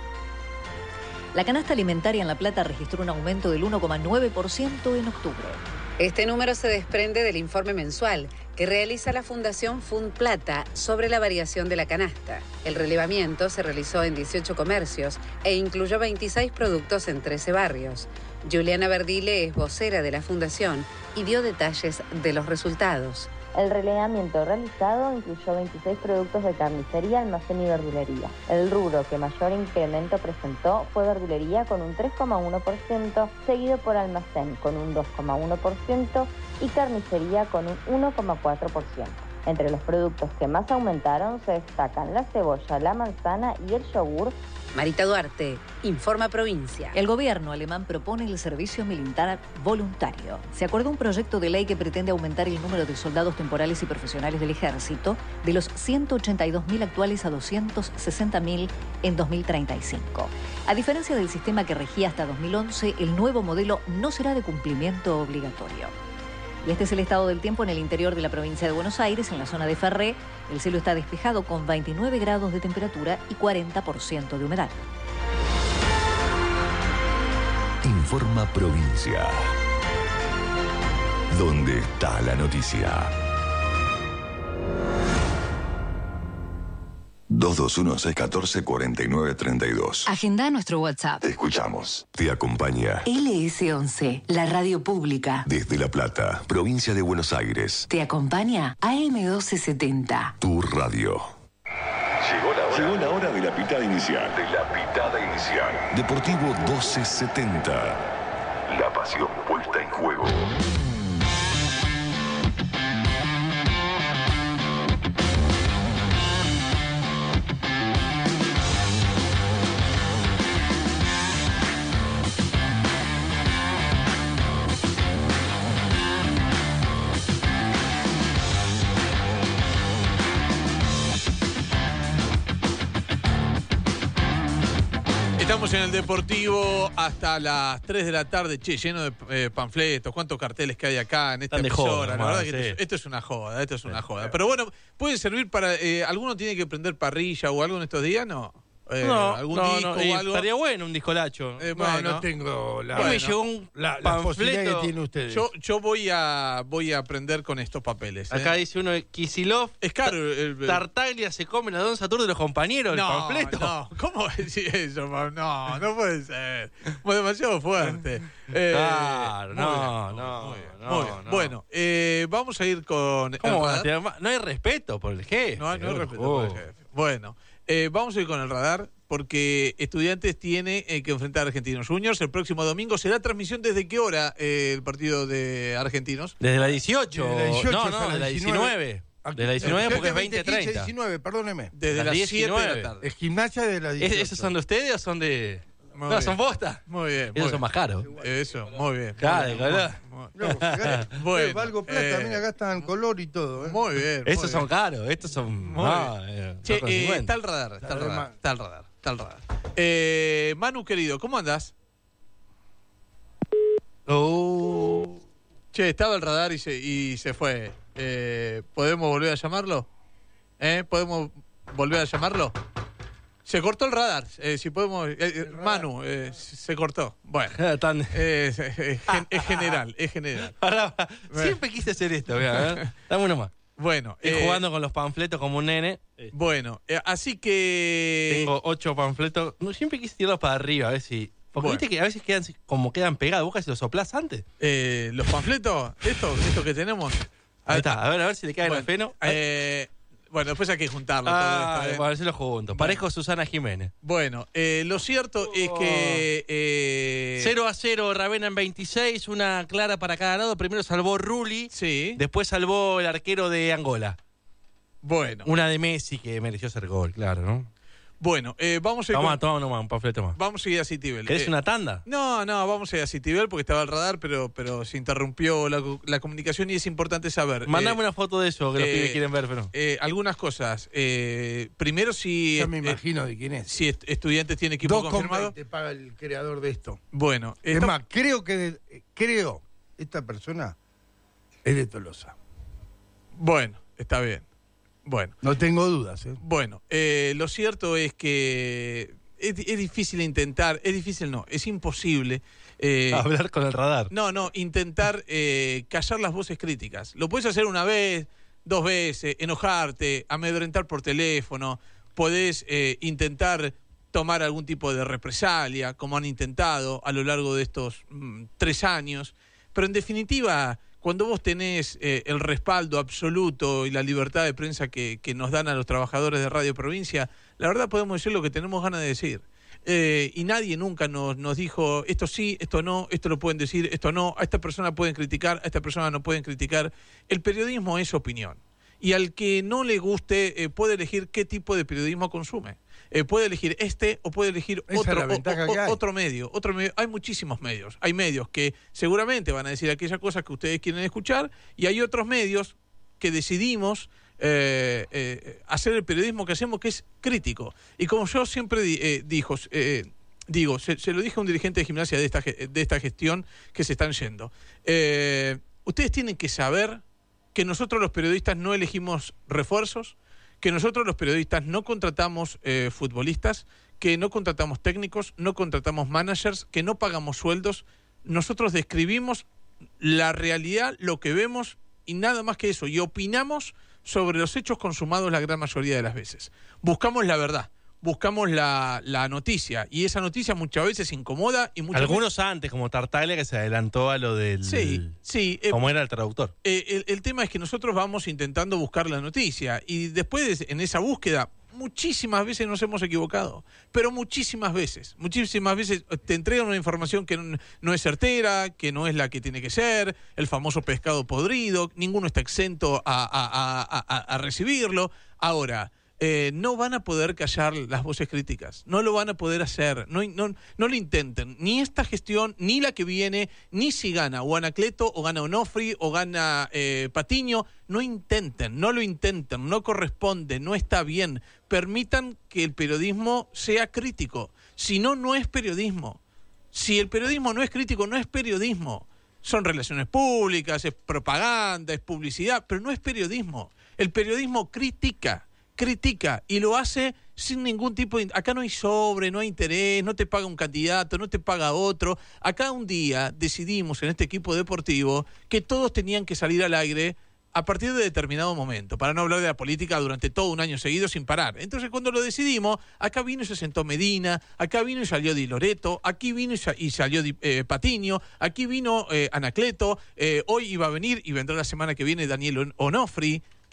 La canasta alimentaria en La Plata registró un aumento del uno coma nueve por ciento en octubre. Este número se desprende del informe mensual que realiza la Fundación Fund Plata sobre la variación de la canasta. El relevamiento se realizó en dieciocho comercios e incluyó veintiséis productos en trece barrios. Juliana Verdile es vocera de la Fundación y dio detalles de los resultados. El relevamiento realizado incluyó veintiséis productos de carnicería, almacén y verdulería. El rubro que mayor incremento presentó fue verdulería con un tres coma uno por ciento, seguido por almacén con un dos coma uno por ciento y carnicería con un uno coma cuatro por ciento. Entre los productos que más aumentaron se destacan la cebolla, la manzana y el yogur. Marita Duarte, Informa Provincia. El gobierno alemán propone el servicio militar voluntario. Se acordó un proyecto de ley que pretende aumentar el número de soldados temporales y profesionales del ejército de los ciento ochenta y dos mil actuales a doscientos sesenta mil en dos mil treinta y cinco. A diferencia del sistema que regía hasta dos mil once, el nuevo modelo no será de cumplimiento obligatorio. Y este es el estado del tiempo en el interior de la provincia de Buenos Aires, en la zona de Ferré. El cielo está despejado con veintinueve grados de temperatura y cuarenta por ciento de humedad. Informa Provincia. ¿Dónde está la noticia? dos dos uno seis uno cuatro cuatro nueve tres dos. Agenda nuestro WhatsApp. Te escuchamos. Te acompaña L S once, la radio pública. desde La Plata, provincia de Buenos Aires. Te acompaña A M doce setenta. Tu radio. Llegó la hora. Llegó la hora de la pitada inicial. De la pitada inicial. Deportivo doce setenta. La pasión puesta en juego. Estamos en el Deportivo hasta las tres de la tarde, che, lleno de eh, panfletos, cuántos carteles que hay acá en esta Están de emisora. joda, La nomás, verdad que sí. esto, esto es una joda, esto es una joda. Pero bueno, puede servir para... Eh, ¿Alguno tiene que prender parrilla o algo en estos días? No. Eh, no, algún no, disco no, o y algo. estaría bueno un discolacho. Eh, No, bueno. no tengo la, Bueno, me no, llegó un la, la posibilidad panfleto. que tiene ustedes. Yo, yo voy a voy a aprender con estos papeles. ¿eh? Acá dice uno de Kisilov. Es caro. El, el- Tartaglia se come la Don Satur de los compañeros, no, el panfleto. no, ¿cómo decir eso? Pablo? No, no puede ser. Fue demasiado fuerte. Eh, Claro, muy no, bien, no, muy bien, no, muy bien. no. Bueno, eh, vamos a ir con... ¿Cómo el van a radar. tener más? No hay respeto por el jefe. No, no hay respeto Oh. por el jefe. Bueno, eh, vamos a ir con el radar. porque Estudiantes tiene eh, que enfrentar a Argentinos Juniors el próximo domingo. ¿Será transmisión desde qué hora eh, el partido de Argentinos? Desde la dieciocho. Desde la dieciocho no, hasta no, la desde la diecinueve. Desde la diecinueve porque es veinte treinta. diecinueve, perdóneme. Desde las siete de la tarde. Es gimnasia de la dieciocho. ¿Esos son de ustedes o son de...? Muy no, bien. son bosta. Muy bien. Esos son más caros. Eso, muy bien. Claro, claro. Bueno, valgo plata, eh, mira, acá están color y todo. ¿eh? Muy bien. Estos muy son bien. caros, estos son... Muy no, bien. eh, Che, dos con eh, cincuenta. está el radar, está el radar, está el radar, está el radar. Eh, Manu, querido, ¿cómo andás? Oh. Che, estaba el radar y se, y se fue. Eh, ¿Podemos volver a llamarlo? ¿Eh? ¿Podemos volver a llamarlo? Se cortó el radar. Eh, si podemos. Eh, eh, Manu, eh, se cortó. Bueno. Tan... Eh, es, es- es general, es general. Pará, pará. Siempre quise hacer esto, mira, ¿eh? Dame uno más. Bueno. Estoy eh, jugando con los panfletos como un nene. Bueno, eh, así que. Tengo ocho panfletos. No, siempre quise tirarlos para arriba, a ver si... Porque Bueno. viste que a veces quedan como quedan pegados. ¿Vos casi los soplás antes? Eh, los panfletos, esto, esto que tenemos. Ahí está, a ver, a ver si le cae Bueno, el feno. eh, bueno, después hay que juntarlo Ah, todo esto. ¿eh? para decirlo juntos. Parezco Susana Jiménez. Bueno, eh, lo cierto es que. Eh, cero a cero, Ravena en veintiséis, una clara para cada lado. Primero salvó Rulli, sí. después salvó el arquero de Angola. Bueno. Una de Messi que mereció hacer gol, claro, ¿no? Bueno, eh, vamos a ir. Toma, con- toma nomás, un panfleto más. Vamos a ir a Citibel. ¿Querés Eh, una tanda? No, no, vamos a ir a Citibel porque estaba el radar, pero, pero se interrumpió la, la comunicación y es importante saber. Mandame eh, una foto de eso que los eh, pibes quieren ver, pero. eh, algunas cosas. Eh, primero, si. Ya me eh, imagino de quién es. Si est- estudiantes tiene equipo dos con confirmado. veinte paga el creador de esto. Bueno, Es esta- más, creo que de- eh, creo esta persona es de Tolosa. bueno, está bien. Bueno. No tengo dudas. ¿eh? Bueno, eh, lo cierto es que es, es difícil intentar, es difícil no, es imposible. eh, Hablar con el radar. No, no, intentar eh, callar las voces críticas. Lo puedes hacer una vez, dos veces, enojarte, amedrentar por teléfono, podés eh, intentar tomar algún tipo de represalia, como han intentado a lo largo de estos mm, tres años, pero en definitiva, cuando vos tenés eh, el respaldo absoluto y la libertad de prensa que, que nos dan a los trabajadores de Radio Provincia, la verdad podemos decir lo que tenemos ganas de decir. Eh, y nadie nunca nos, nos dijo esto sí, esto no, esto lo pueden decir, esto no, a esta persona pueden criticar, a esta persona no pueden criticar. El periodismo es opinión. Y al que no le guste eh, puede elegir qué tipo de periodismo consume. Eh, puede elegir este o puede elegir Esa es otro, la ventaja o- o- que hay. otro medio, otro medio. Hay muchísimos medios. Hay medios que seguramente van a decir aquellas cosas que ustedes quieren escuchar y hay otros medios que decidimos eh, eh, hacer el periodismo que hacemos, que es crítico. Y como yo siempre di- eh, dijo, eh, digo, se, se lo dije a un dirigente de Gimnasia de esta, ge- de esta gestión que se están yendo. Eh, ustedes tienen que saber que nosotros los periodistas no elegimos refuerzos, que nosotros los periodistas no contratamos eh, futbolistas, que no contratamos técnicos, no contratamos managers, que no pagamos sueldos. Nosotros describimos la realidad, lo que vemos y nada más que eso. Y opinamos sobre los hechos consumados la gran mayoría de las veces. Buscamos la verdad, buscamos la, la noticia y esa noticia muchas veces incomoda y muchas Algunos antes, como Tartaglia, que se adelantó a lo del... Sí, sí. eh, como era el traductor. Eh, el, el tema es que nosotros vamos intentando buscar la noticia y después en esa búsqueda muchísimas veces nos hemos equivocado, pero muchísimas veces, muchísimas veces te entregan una información que no, no es certera, que no es la que tiene que ser, el famoso pescado podrido, ninguno está exento a, a, a, a, a recibirlo. Ahora, eh, no van a poder callar las voces críticas, no lo van a poder hacer, no, no, no lo intenten, ni esta gestión, ni la que viene, ni si gana o Anacleto, o gana Onofri, o gana eh, Patiño, no intenten, no lo intenten, no corresponde, no está bien, permitan que el periodismo sea crítico, si no, no es periodismo, si el periodismo no es crítico, no es periodismo, son relaciones públicas, es propaganda, es publicidad, pero no es periodismo, el periodismo critica, critica y lo hace sin ningún tipo de... Acá no hay sobre, no hay interés, no te paga un candidato, no te paga otro. Acá un día decidimos en este equipo deportivo que todos tenían que salir al aire a partir de determinado momento, para no hablar de la política durante todo un año seguido sin parar. Entonces cuando lo decidimos, acá vino y se sentó Medina, acá vino y salió Di Loreto, aquí vino y, sa- y salió Di- eh, Patiño, aquí vino eh, Anacleto, eh, hoy iba a venir y vendrá la semana que viene Daniel On- Onofri.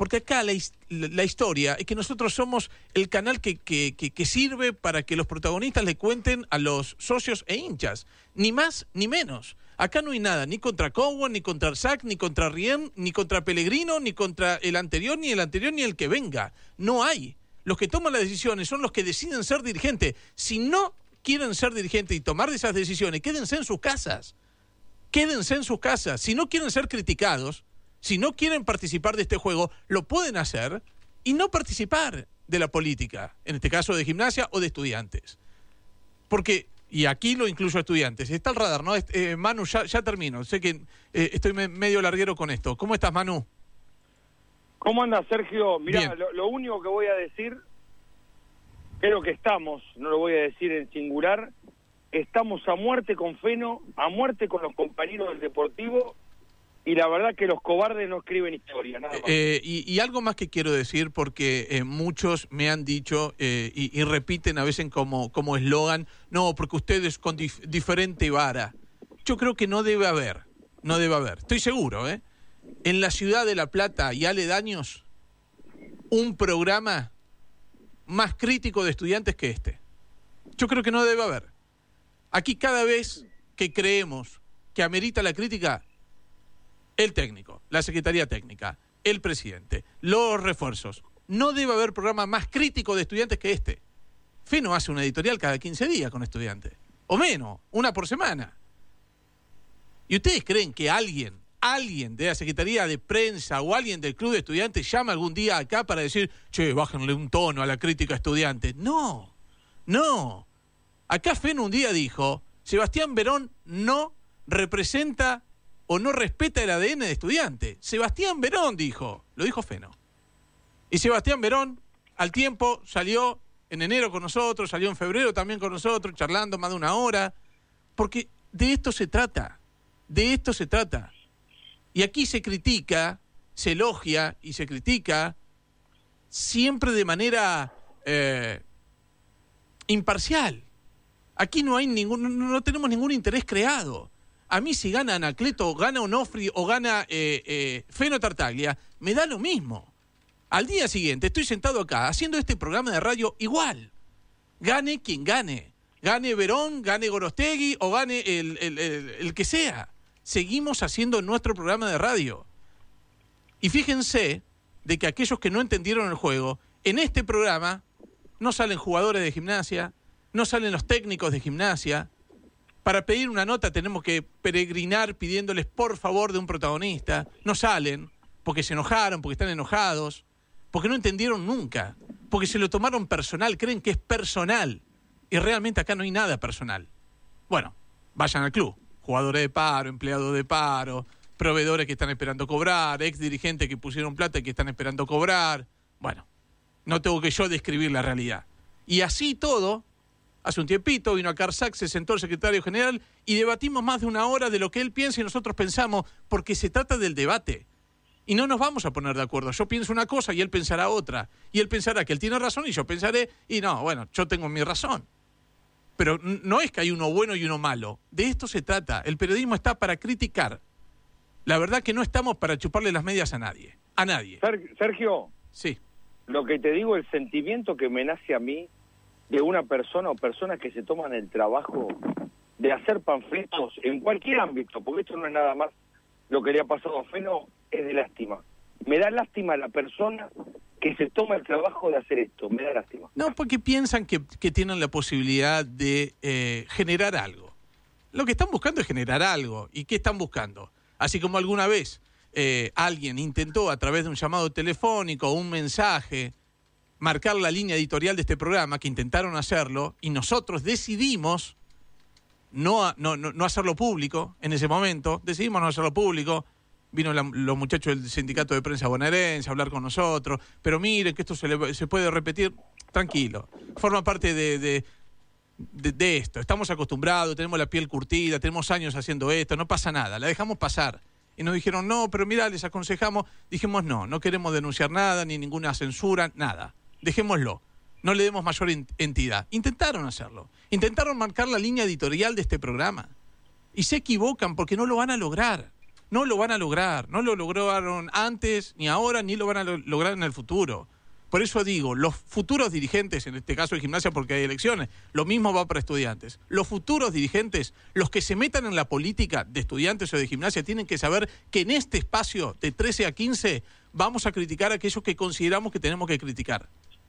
Porque acá la, la historia es que nosotros somos el canal que, que, que, que sirve para que los protagonistas le cuenten a los socios e hinchas. Ni más ni menos. Acá no hay nada, ni contra Cowan, ni contra Arsac, ni contra Rien, ni contra Pellegrino, ni contra el anterior, ni el anterior, ni el que venga. No hay. Los que toman las decisiones son los que deciden ser dirigentes. Si no quieren ser dirigentes y tomar esas decisiones, quédense en sus casas. Quédense en sus casas. Si no quieren ser criticados, si no quieren participar de este juego, lo pueden hacer y no participar de la política, en este caso de Gimnasia o de Estudiantes. Porque, y aquí lo incluyo a Estudiantes, está el radar, ¿no? Eh, Manu, ya, ya termino, sé que eh, estoy me, medio larguero con esto. ¿Cómo estás, Manu? ¿Cómo andas, Sergio? Mirá, lo, lo único que voy a decir, creo que estamos, no lo voy a decir en singular, estamos a muerte con Feno, a muerte con los compañeros del Deportivo, y la verdad que los cobardes no escriben historia, nada más. Eh, y, y algo más que quiero decir, porque eh, muchos me han dicho eh, y, y repiten a veces como como eslogan, no, porque ustedes con dif diferente vara. Yo creo que no debe haber, no debe haber, estoy seguro, ¿eh? En la ciudad de La Plata y aledaños, un programa más crítico de estudiantes que este. Yo creo que no debe haber. Aquí cada vez que creemos que amerita la crítica, el técnico, la secretaría técnica, el presidente, los refuerzos. No debe haber programa más crítico de estudiantes que este. Feno hace una editorial cada quince días con estudiantes. O menos, una por semana. ¿Y ustedes creen que alguien, alguien de la Secretaría de Prensa o alguien del Club de Estudiantes llama algún día acá para decir, che, bájenle un tono a la crítica a estudiantes? No, no. Acá Feno un día dijo, Sebastián Verón no representa o no respeta el A D N de Estudiante. Sebastián Verón dijo, lo dijo Feno. Y Sebastián Verón, al tiempo, salió en enero con nosotros, salió en febrero también con nosotros, charlando más de una hora, porque de esto se trata, de esto se trata. Y aquí se critica, se elogia y se critica, siempre de manera eh, imparcial. Aquí no hay ningún, no tenemos ningún interés creado. A mí si gana Anacleto, o gana Onofri, o gana eh, eh, Feno Tartaglia, me da lo mismo. Al día siguiente estoy sentado acá haciendo este programa de radio igual. Gane quien gane. Gane Verón, gane Gorostegui o gane el, el, el, el que sea. Seguimos haciendo nuestro programa de radio. Y fíjense de que aquellos que no entendieron el juego, en este programa no salen jugadores de Gimnasia, no salen los técnicos de Gimnasia. Para pedir una nota tenemos que peregrinar pidiéndoles por favor de un protagonista. No salen, porque se enojaron, porque están enojados, porque no entendieron nunca, porque se lo tomaron personal, creen que es personal. Y realmente acá no hay nada personal. Bueno, vayan al club. Jugadores de paro, empleados de paro, proveedores que están esperando cobrar, ex dirigentes que pusieron plata y que están esperando cobrar. Bueno, no tengo que yo describir la realidad. Y así todo... Hace un tiempito vino a Arsac, se sentó el secretario general y debatimos más de una hora de lo que él piensa y nosotros pensamos, porque se trata del debate. Y no nos vamos a poner de acuerdo. Yo pienso una cosa y él pensará otra. Y él pensará que él tiene razón y yo pensaré, y no, bueno, yo tengo mi razón. Pero no es que hay uno bueno y uno malo. De esto se trata. El periodismo está para criticar. La verdad que no estamos para chuparle las medias a nadie. A nadie. Sergio. Sí. Lo que te digo, el sentimiento que me nace a mí de una persona o personas que se toman el trabajo de hacer panfletos en cualquier ámbito, porque esto no es nada más lo que le ha pasado a Feno, es de lástima. Me da lástima la persona que se toma el trabajo de hacer esto, me da lástima. No, porque piensan que, que tienen la posibilidad de eh, generar algo. Lo que están buscando es generar algo. ¿Y qué están buscando? Así como alguna vez eh, alguien intentó a través de un llamado telefónico o un mensaje marcar la línea editorial de este programa, que intentaron hacerlo, y nosotros decidimos no, no, no, no hacerlo público en ese momento, decidimos no hacerlo público, vino la, los muchachos del Sindicato de Prensa Bonaerense a hablar con nosotros, pero miren que esto se, le, se puede repetir, tranquilo, forma parte de, de, de, de esto, estamos acostumbrados, tenemos la piel curtida, tenemos años haciendo esto, no pasa nada, la dejamos pasar. Y nos dijeron, no, pero mira, les aconsejamos, dijimos no, no queremos denunciar nada, ni ninguna censura, nada. Dejémoslo, no le demos mayor entidad. Intentaron hacerlo, intentaron marcar la línea editorial de este programa y se equivocan porque no lo van a lograr, No lo van a lograr, no lo lograron antes, ni ahora, ni lo van a lo- lograr en el futuro. Por eso digo, los futuros dirigentes, en este caso de Gimnasia porque hay elecciones, lo mismo va para estudiantes. Los futuros dirigentes, los que se metan en la política de estudiantes o de Gimnasia, tienen que saber que en este espacio de trece a quince vamos a criticar a aquellos que consideramos que tenemos que criticar.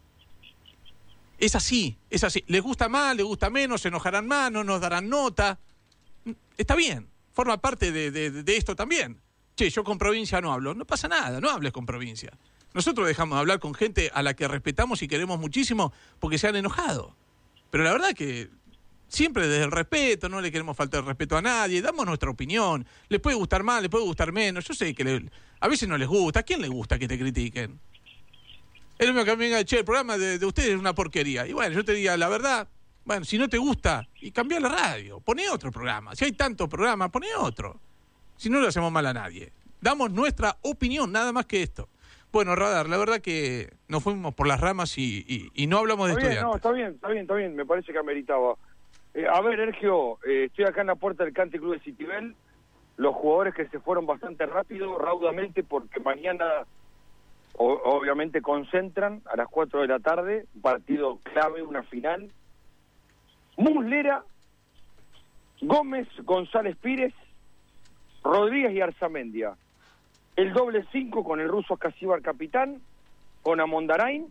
Es así, es así. Les gusta más, les gusta menos, se enojarán más, no nos darán nota. Está bien, forma parte de, de, de esto también. Che, yo con provincia no hablo. No pasa nada, no hables con provincia. Nosotros dejamos de hablar con gente a la que respetamos y queremos muchísimo porque se han enojado. Pero la verdad que siempre desde el respeto, no le queremos faltar el respeto a nadie, damos nuestra opinión. Les puede gustar más, les puede gustar menos. Yo sé que le, a veces no les gusta. ¿A quién le gusta que te critiquen? Es lo mismo que me diga, che, el programa de, de ustedes es una porquería. Y bueno, yo te diga la verdad, bueno, si no te gusta, y cambia la radio, poné otro programa. Si hay tantos programas, poné otro. Si no le hacemos mal a nadie. Damos nuestra opinión, nada más que esto. Bueno, Radar, la verdad que nos fuimos por las ramas y, y, y no hablamos de Está bien, estudiantes. no, está bien, está bien, está bien, me parece que ameritaba. Eh, a ver, Ergio, eh, estoy acá en la puerta del Country Club de Citibel, los jugadores que se fueron bastante rápido, raudamente, porque mañana o, obviamente concentran a las cuatro de la tarde, un partido clave, una final. Muslera, Gómez, González Pires, Rodríguez y Arzamendia. El doble cinco con el ruso Casíbar capitán, con Amondarain.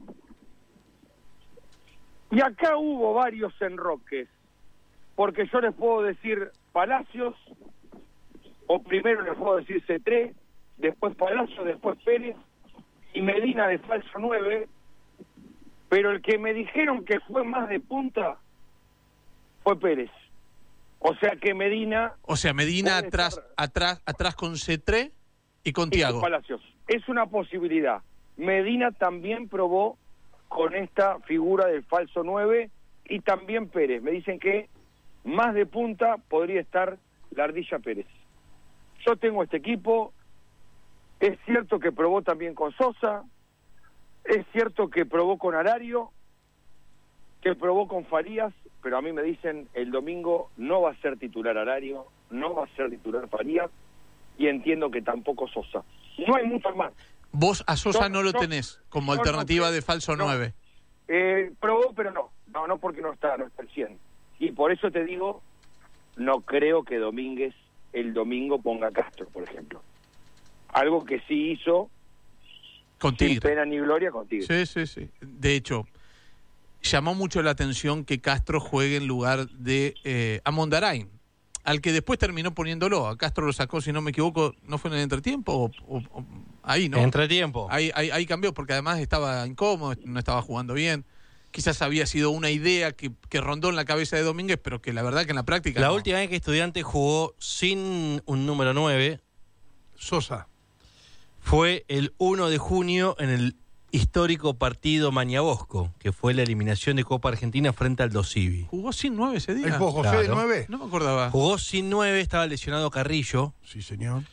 Y acá hubo varios enroques, porque yo les puedo decir Palacios, o primero les puedo decir Cetré, después Palacios, después Pérez, y Medina de falso nueve, pero el que me dijeron que fue más de punta fue Pérez. O sea que Medina... O sea, Medina atrás, estar... atrás, atrás con Cetré y con Thiago. Y Palacios. Es una posibilidad. Medina también probó con esta figura del falso nueve y también Pérez. Me dicen que más de punta podría estar la Ardilla Pérez. Yo tengo este equipo. Es cierto que probó también con Sosa. Es cierto que probó con Arario. Que probó con Farías. Pero a mí me dicen el domingo no va a ser titular Arario, no va a ser titular Farías. Y entiendo que tampoco Sosa. No hay mucho más. Vos a Sosa yo, no lo yo, tenés como yo alternativa no, de falso no. nueve. Eh, probó, pero no. No, no porque no está, no está el cien. Y por eso te digo, no creo que Domínguez el domingo ponga a Castro, por ejemplo. Algo que sí hizo con Tigre. Sin pena ni gloria con Tigre. Sí, sí, sí. De hecho, llamó mucho la atención que Castro juegue en lugar de eh, Amondarain, al que después terminó poniéndolo. A Castro lo sacó, si no me equivoco, ¿no fue en el entretiempo? O, o, o, ahí, ¿no? Entretiempo. Ahí, ahí, ahí cambió, porque además estaba incómodo, no estaba jugando bien. Quizás había sido una idea que, que rondó en la cabeza de Domínguez, pero que la verdad que en la práctica La no. última vez que Estudiantes jugó sin un número nueve, Sosa, fue el uno de junio en el histórico partido Mañabosco, que fue la eliminación de Copa Argentina frente al Dosivi. ¿Jugó sin nueve ese día? ¿El José Claro. de nueve? No me acordaba. Jugó sin nueve, estaba lesionado Carrillo. Sí, señor.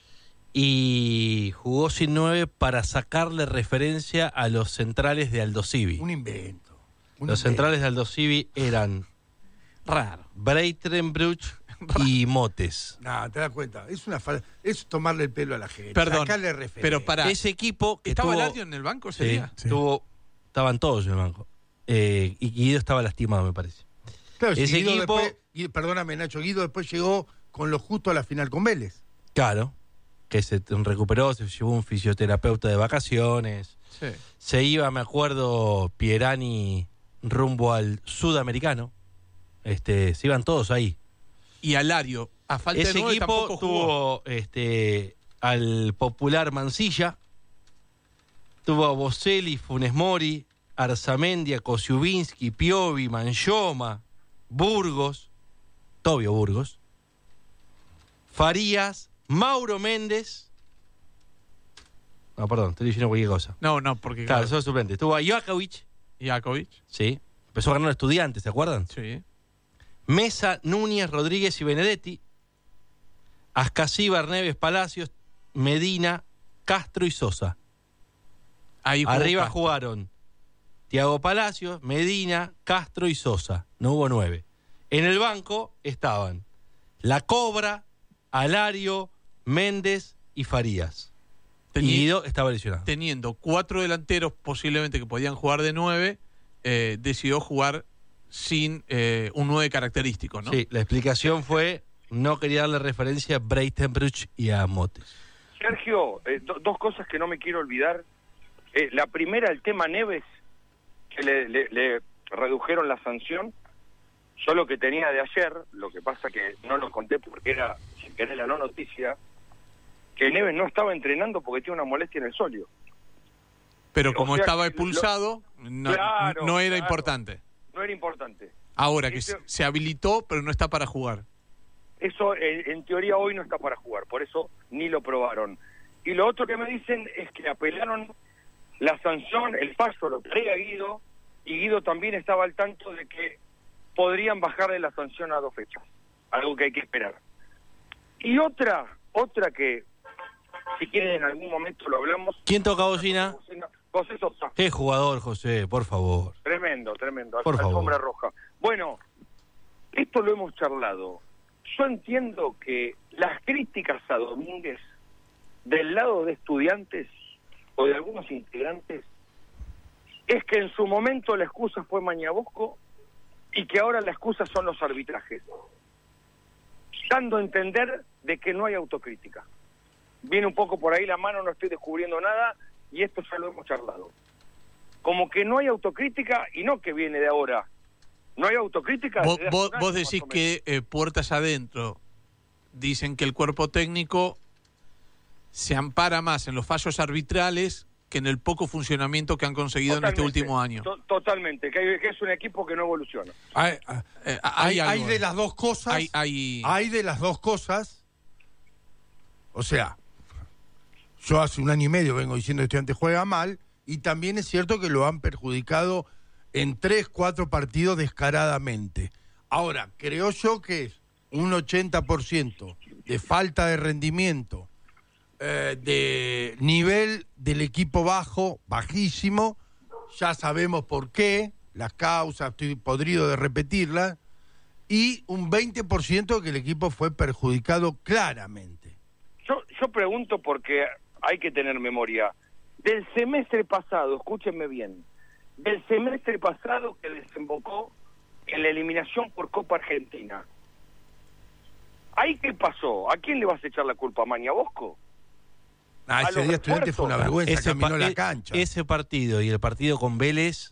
Y jugó sin nueve para sacarle referencia a los centrales de Aldo Civi. Un invento. Un Los invento. centrales de Aldo Civi eran Raro. Breitenbruch y Motes. No, te das cuenta. Es una fal- es tomarle el pelo a la gente. Perdón, Sacarle referencia. pero para Ese equipo que ¿Estaba tuvo, Eladio en el banco ese sí, día? Sí. tuvo- estaban todos en el banco. Eh, y Guido estaba lastimado, me parece. Claro, si ese Guido equipo- después- Guido- perdóname, Nacho, Guido después llegó con lo justo a la final con Vélez. Claro, que se recuperó, se llevó un fisioterapeuta de vacaciones. Sí. Se iba, me acuerdo, Pierani rumbo al sudamericano. Este, se iban todos ahí. Y Alario, a falta Ese de nueve, equipo tampoco jugó. tuvo este, al popular Mancilla, tuvo a Boselli, Funes Mori, Arzamendia, Kosiubinsky, Piovi, Manchoma, Burgos, Tobio Burgos, Farías, Mauro Méndez. No, perdón, estoy diciendo cualquier cosa. No, no, porque Claro, claro, son suplentes. Tuvo a Joakovic, Jakovic. sí, empezó a ganar Estudiantes, ¿se acuerdan? Sí. Mesa, Núñez, Rodríguez y Benedetti, Ascasíbar, Neves, Palacios, Medina, Castro y Sosa. Ahí jugó Arriba Castro. jugaron Thiago Palacios, Medina, Castro y Sosa. No hubo nueve. En el banco estaban La Cobra, Alario, Méndez y Farías. Teni- y Guido estaba lesionado. Teniendo cuatro delanteros posiblemente que podían jugar de nueve, eh, decidió jugar sin eh, un nueve característico, ¿no? Sí, la explicación fue, no quería darle referencia a Breitenbruch y a Motes. Sergio, eh, do- dos cosas que no me quiero olvidar. Eh, la primera, el tema Neves, que le, le- le redujeron la sanción. Yo lo que tenía de ayer, lo que pasa que no lo conté porque era, si querés, la no noticia, que Neves no estaba entrenando porque tiene una molestia en el sóleo. Pero como O sea, estaba lo- expulsado, no, Claro, no era claro. importante. No era importante. Ahora que Ese- se, se habilitó, pero no está para jugar. Eso en, en teoría hoy no está para jugar, por eso ni lo probaron. Y lo otro que me dicen es que apelaron la sanción, el fallo lo traía Guido, y Guido también estaba al tanto de que podrían bajarle la sanción a dos fechas, algo que hay que esperar. Y otra, otra que, si quieren en algún momento lo hablamos... ¿Quién toca bocina? José Sosa. Qué jugador, José, por favor. Tremendo, tremendo, Por favor. alfombra roja. Bueno, esto lo hemos charlado. Yo entiendo que las críticas a Domínguez del lado de Estudiantes o de algunos integrantes es que en su momento la excusa fue Mañabosco y que ahora la excusa son los arbitrajes, dando a entender de que no hay autocrítica. Viene un poco por ahí la mano, no estoy descubriendo nada, y esto ya lo hemos charlado. Como que no hay autocrítica, y no que viene de ahora. No hay autocrítica. Vos, desde hace vos, un año, vos más decís o menos. que eh, puertas adentro dicen que el cuerpo técnico se ampara más en los fallos arbitrales que en el poco funcionamiento que han conseguido Totalmente, en este último año. to- totalmente, que, hay- que es un equipo que no evoluciona. Hay, Eh, hay, hay hay algo de ahí. las dos cosas. Hay- hay- hay de las dos cosas. O sea, yo hace un año y medio vengo diciendo que Estudiantes juega mal, y también es cierto que lo han perjudicado en tres, cuatro partidos descaradamente. Ahora, creo yo que es un ochenta por ciento de falta de rendimiento, eh, de nivel del equipo bajo, bajísimo. Ya sabemos por qué, las causas, estoy podrido de repetirlas, y un veinte por ciento que el equipo fue perjudicado claramente. Yo, yo pregunto porque hay que tener memoria. Del semestre pasado, escúchenme bien, del semestre pasado que desembocó en la eliminación por Copa Argentina. ¿Ahí qué pasó? ¿A quién le vas a echar la culpa? ¿A Mañabosco? Ah, A ese los día Estudiantes fue una refuerzos. vergüenza, Ese, caminó pa- la e- cancha. ese partido y el partido con Vélez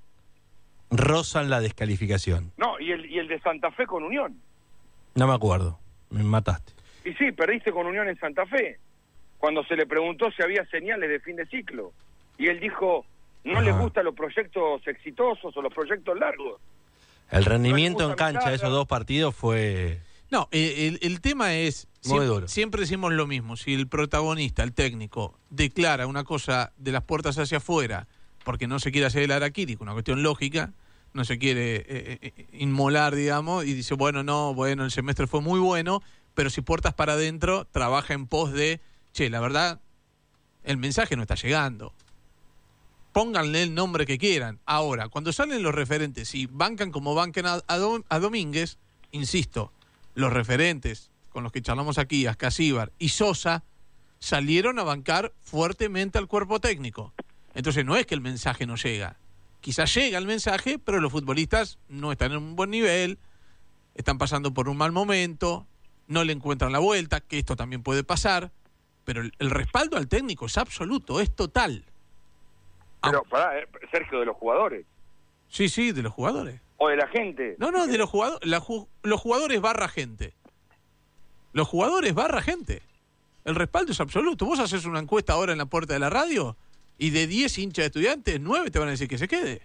rozan la descalificación. No, y el, y el de Santa Fe con Unión. No me acuerdo, me mataste. Y sí, perdiste con Unión en Santa Fe, cuando se le preguntó si había señales de fin de ciclo. Y él dijo, no les Ajá. gustan los proyectos exitosos o los proyectos largos. El rendimiento No le en gusta cancha mi de esos cara. dos partidos fue... No, eh, el, el tema es, Muy siempre, duro. siempre decimos lo mismo, si el protagonista, el técnico, declara una cosa de las puertas hacia afuera, porque no se quiere hacer el harakiri, una cuestión lógica, no se quiere eh, eh, inmolar, digamos, y dice, bueno, no, bueno, el semestre fue muy bueno, pero si puertas para adentro, trabaja en pos de, che, la verdad, el mensaje no está llegando. Pónganle el nombre que quieran. Ahora, cuando salen los referentes y bancan como bancan a, a, Dom- a Domínguez, insisto, los referentes con los que charlamos aquí, Ascasíbar y Sosa, salieron a bancar fuertemente al cuerpo técnico. Entonces no es que el mensaje no llega. Quizás llega el mensaje, pero los futbolistas no están en un buen nivel, están pasando por un mal momento, no le encuentran la vuelta, que esto también puede pasar, pero el, el respaldo al técnico es absoluto, es total. Pero, pará, eh, Sergio, de los jugadores. Sí, sí, de los jugadores. O de la gente. No, no, de los jugadores, la ju- los jugadores barra gente. Los jugadores barra gente. El respaldo es absoluto. Vos haces una encuesta ahora en la puerta de la radio y de diez hinchas de Estudiantes, nueve te van a decir que se quede.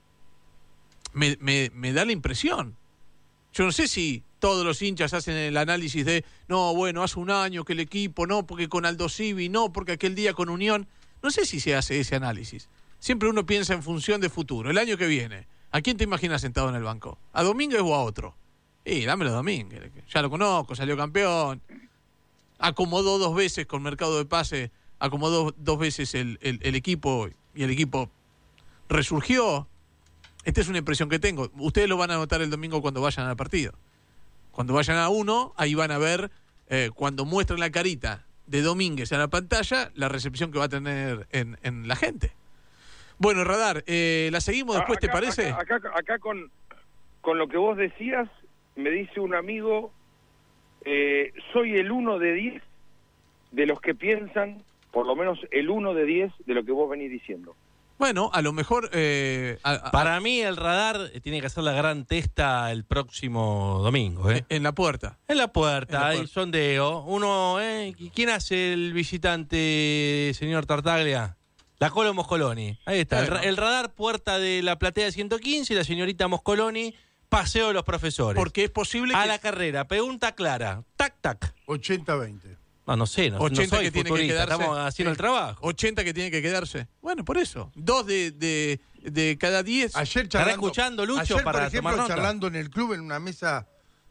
Me, me, me da la impresión. Yo no sé si todos los hinchas hacen el análisis de, no, bueno, hace un año que el equipo, no, porque con Aldo Civi, no, porque aquel día con Unión. No sé si se hace ese análisis. Siempre uno piensa en función de futuro, el año que viene. ¿A quién te imaginas sentado en el banco? ¿A Domínguez o a otro? Y dámelo a Domínguez, ya lo conozco, salió campeón. Acomodó dos veces con mercado de pase, acomodó dos veces el, el, el equipo y el equipo resurgió. Esta es una impresión que tengo. Ustedes lo van a notar el domingo cuando vayan al partido. Cuando vayan a uno, ahí van a ver, eh, cuando muestran la carita de Domínguez a la pantalla, la recepción que va a tener en, en la gente. Bueno, Radar, eh, la seguimos después, acá, ¿te parece? Acá, acá, acá con, con lo que vos decías, me dice un amigo, eh, soy el uno de diez de los que piensan, por lo menos el uno de diez de lo que vos venís diciendo. Bueno, a lo mejor... Eh, a, a, Para mí el Radar tiene que hacer la gran testa el próximo domingo. ¿eh? En la puerta. En la puerta, En la hay puerta. sondeo. Uno, ¿eh? ¿Quién hace el visitante, señor Tartaglia? La Colo Moscoloni. Ahí está. Bueno. El, el Radar, puerta de la platea ciento quince y la señorita Moscoloni, paseo de los profesores. Porque es posible A que... la carrera, pregunta clara. Tac, tac. ochenta veinte. No, no sé, no, no ochenta soy que tiene que futurista, quedarse. estamos haciendo el trabajo. ochenta que tiene que quedarse. Bueno, por eso. Dos de, de, de cada diez. Ayer ¿Estará charlando, escuchando, Lucho, ayer, para por ejemplo, tomar nota? charlando en el club, en una mesa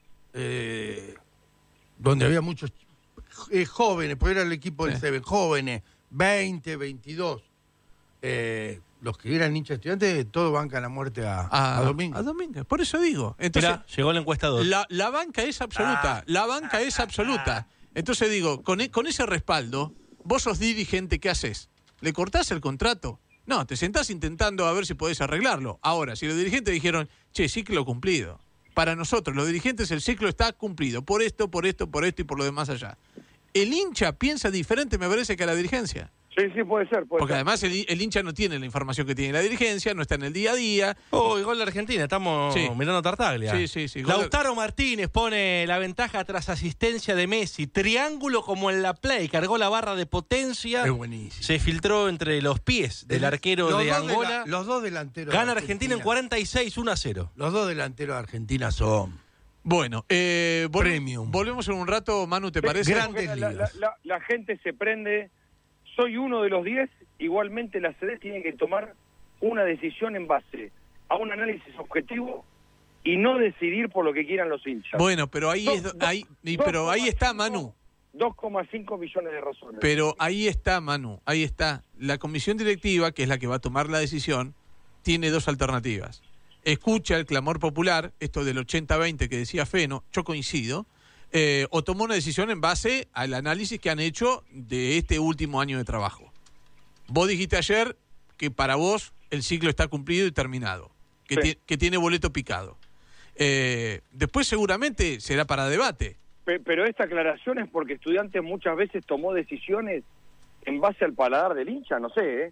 eh, donde había muchos eh, jóvenes, porque era el equipo del Sí. Seven, jóvenes, veinte, veintidós. Eh, los que eran hinchas estudiantes, todos bancan la muerte a, A, a Domingo. a Domínguez. Por eso digo. Entonces, Mirá, llegó la encuesta dos. la, la banca es absoluta. Ah. la banca es absoluta. Entonces digo, con, e- con ese respaldo, vos sos dirigente, ¿qué haces? ¿Le cortás el contrato? No, te sentás intentando a ver si podés arreglarlo. Ahora, si los dirigentes dijeron, che, ciclo cumplido. Para nosotros, los dirigentes, el ciclo está cumplido. Por esto, por esto, por esto y por lo demás allá. El hincha piensa diferente, me parece, que a la dirigencia. Sí, sí, puede ser. Puede Porque ser. además el, el hincha no tiene la información que tiene la dirigencia, no está en el día a día. Oh, gol de Argentina, estamos Sí. mirando Tartaglia. Sí, sí, sí. Gol de- Lautaro Martínez pone la ventaja tras asistencia de Messi. Triángulo como en la Play. Cargó la barra de potencia. Es buenísimo. Se filtró entre los pies del El- arquero los de dos Angola. la- los dos delanteros. Gana de Argentina en cuarenta y seis, uno a cero. Los dos delanteros de Argentina son Bueno, eh, vol- Premium. volvemos en un rato, Manu, ¿te parece? Grandes la, la, ligas. la- la gente se prende, soy uno de los diez, igualmente la C D tiene que tomar una decisión en base a un análisis objetivo y no decidir por lo que quieran los hinchas. Bueno, pero ahí Dos- es, dos- ahí, y- dos pero ahí coma está, cinco Manu. dos coma cinco millones de razones. Pero ahí está, Manu, ahí está. La comisión directiva, que es la que va a tomar la decisión, tiene dos alternativas. Escucha el clamor popular, esto del ochenta veinte que decía Feno, yo coincido, eh, o toma una decisión en base al análisis que han hecho de este último año de trabajo. Vos dijiste ayer que para vos el ciclo está cumplido y terminado, que, Sí. ti- que tiene boleto picado. Eh, después seguramente será para debate. Pe- Pero esta aclaración es porque Estudiantes muchas veces tomó decisiones en base al paladar del hincha, no sé, ¿eh?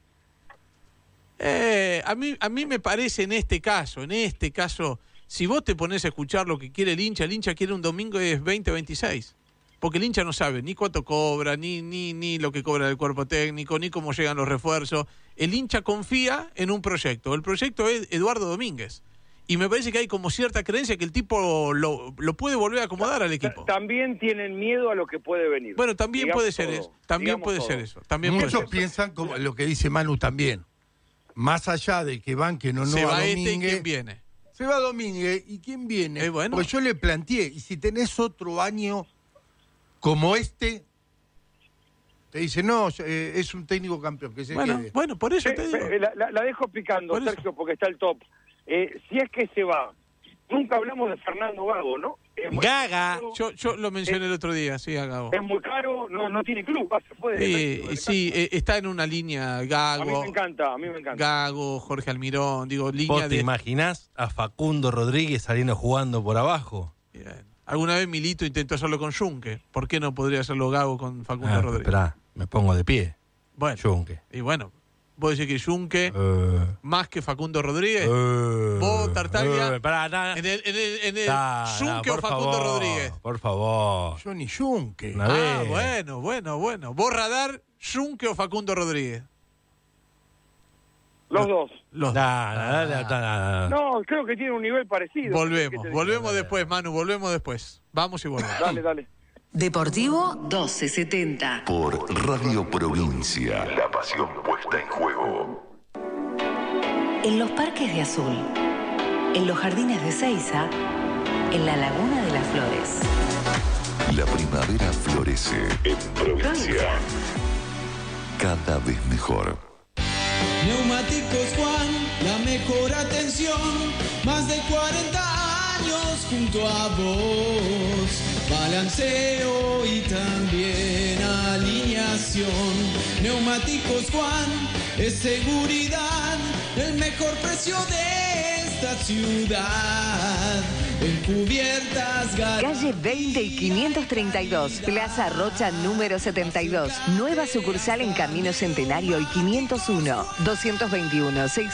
Eh, a mí a mí me parece en este caso, en este caso, si vos te pones a escuchar lo que quiere el hincha, el hincha quiere un domingo es veinte veintiséis. Porque el hincha no sabe ni cuánto cobra, ni, ni, ni lo que cobra el cuerpo técnico, ni cómo llegan los refuerzos. El hincha confía en un proyecto. El proyecto es Eduardo Domínguez. Y me parece que hay como cierta creencia que el tipo lo, lo puede volver a acomodar al equipo. También tienen miedo a lo que puede venir. Bueno, también Digamos puede ser todo, eso. También digamos puede todo. ser eso. También puede Muchos ser. piensan como lo que dice Manu también. Más allá de que van, que no, no Se a va este y Domínguez. quién viene. Se va Domínguez. ¿Y quién viene? Eh, bueno. Pues yo le planteé, y si tenés otro año como este, te dice, no, eh, es un técnico campeón. Que se Bueno, quede. bueno, por eso Eh, te digo. eh, la, la- la dejo picando, Por eso. Sergio, porque está el top. Eh, si es que se va, nunca hablamos de Fernando Gago, ¿no? Es muy Gaga. caro, Yo, yo lo mencioné el otro día, sí, a Gago. es muy caro, no, no tiene club, va, se fue de- Sí, de- sí, eh, está en una línea A mí Gago, me encanta, a mí me encanta. Gago, Jorge Almirón, digo, ¿Vos línea te de... imaginás a Facundo Rodríguez saliendo jugando por abajo? Bien. Alguna vez Milito intentó hacerlo con Junque. ¿Por qué no podría hacerlo Gago con Facundo Ah, Rodríguez? esperá, me pongo de pie. Bueno, Junque. y bueno, vos decís que Junque, Eh, más que Facundo Rodríguez, eh, vos, Tartaglia, eh, pará, na- en el, en el, en el na- Junque na, o por Facundo favor, Rodríguez. Por favor. Johnny Junque. Una Ah, vez. bueno, bueno, bueno. Vos Radar, Junque o Facundo Rodríguez. Los dos. Los Nah, nah, nah, nah, nah, nah. No, creo que tiene un nivel parecido. ¿Qué Volvemos, te digo? volvemos después, Manu, volvemos después. Vamos y volvemos. Dale, dale. Deportivo doce setenta. Por Radio Provincia. La pasión puesta en juego. En los parques de Azul, en los jardines de Ceiza, en la Laguna de las Flores. La primavera florece en provincia. Cada vez mejor. Neumáticos Juan, la mejor atención, más de cuarenta años junto a vos. balanceo y también alineación. Neumáticos Juan es seguridad, el mejor precio de esta ciudad. En cubiertas gar- Calle veinte y quinientos treinta y dos, Plaza Rocha número setenta y dos. Nueva sucursal en Camino Centenario y quinientos uno, doscientos veintiuno,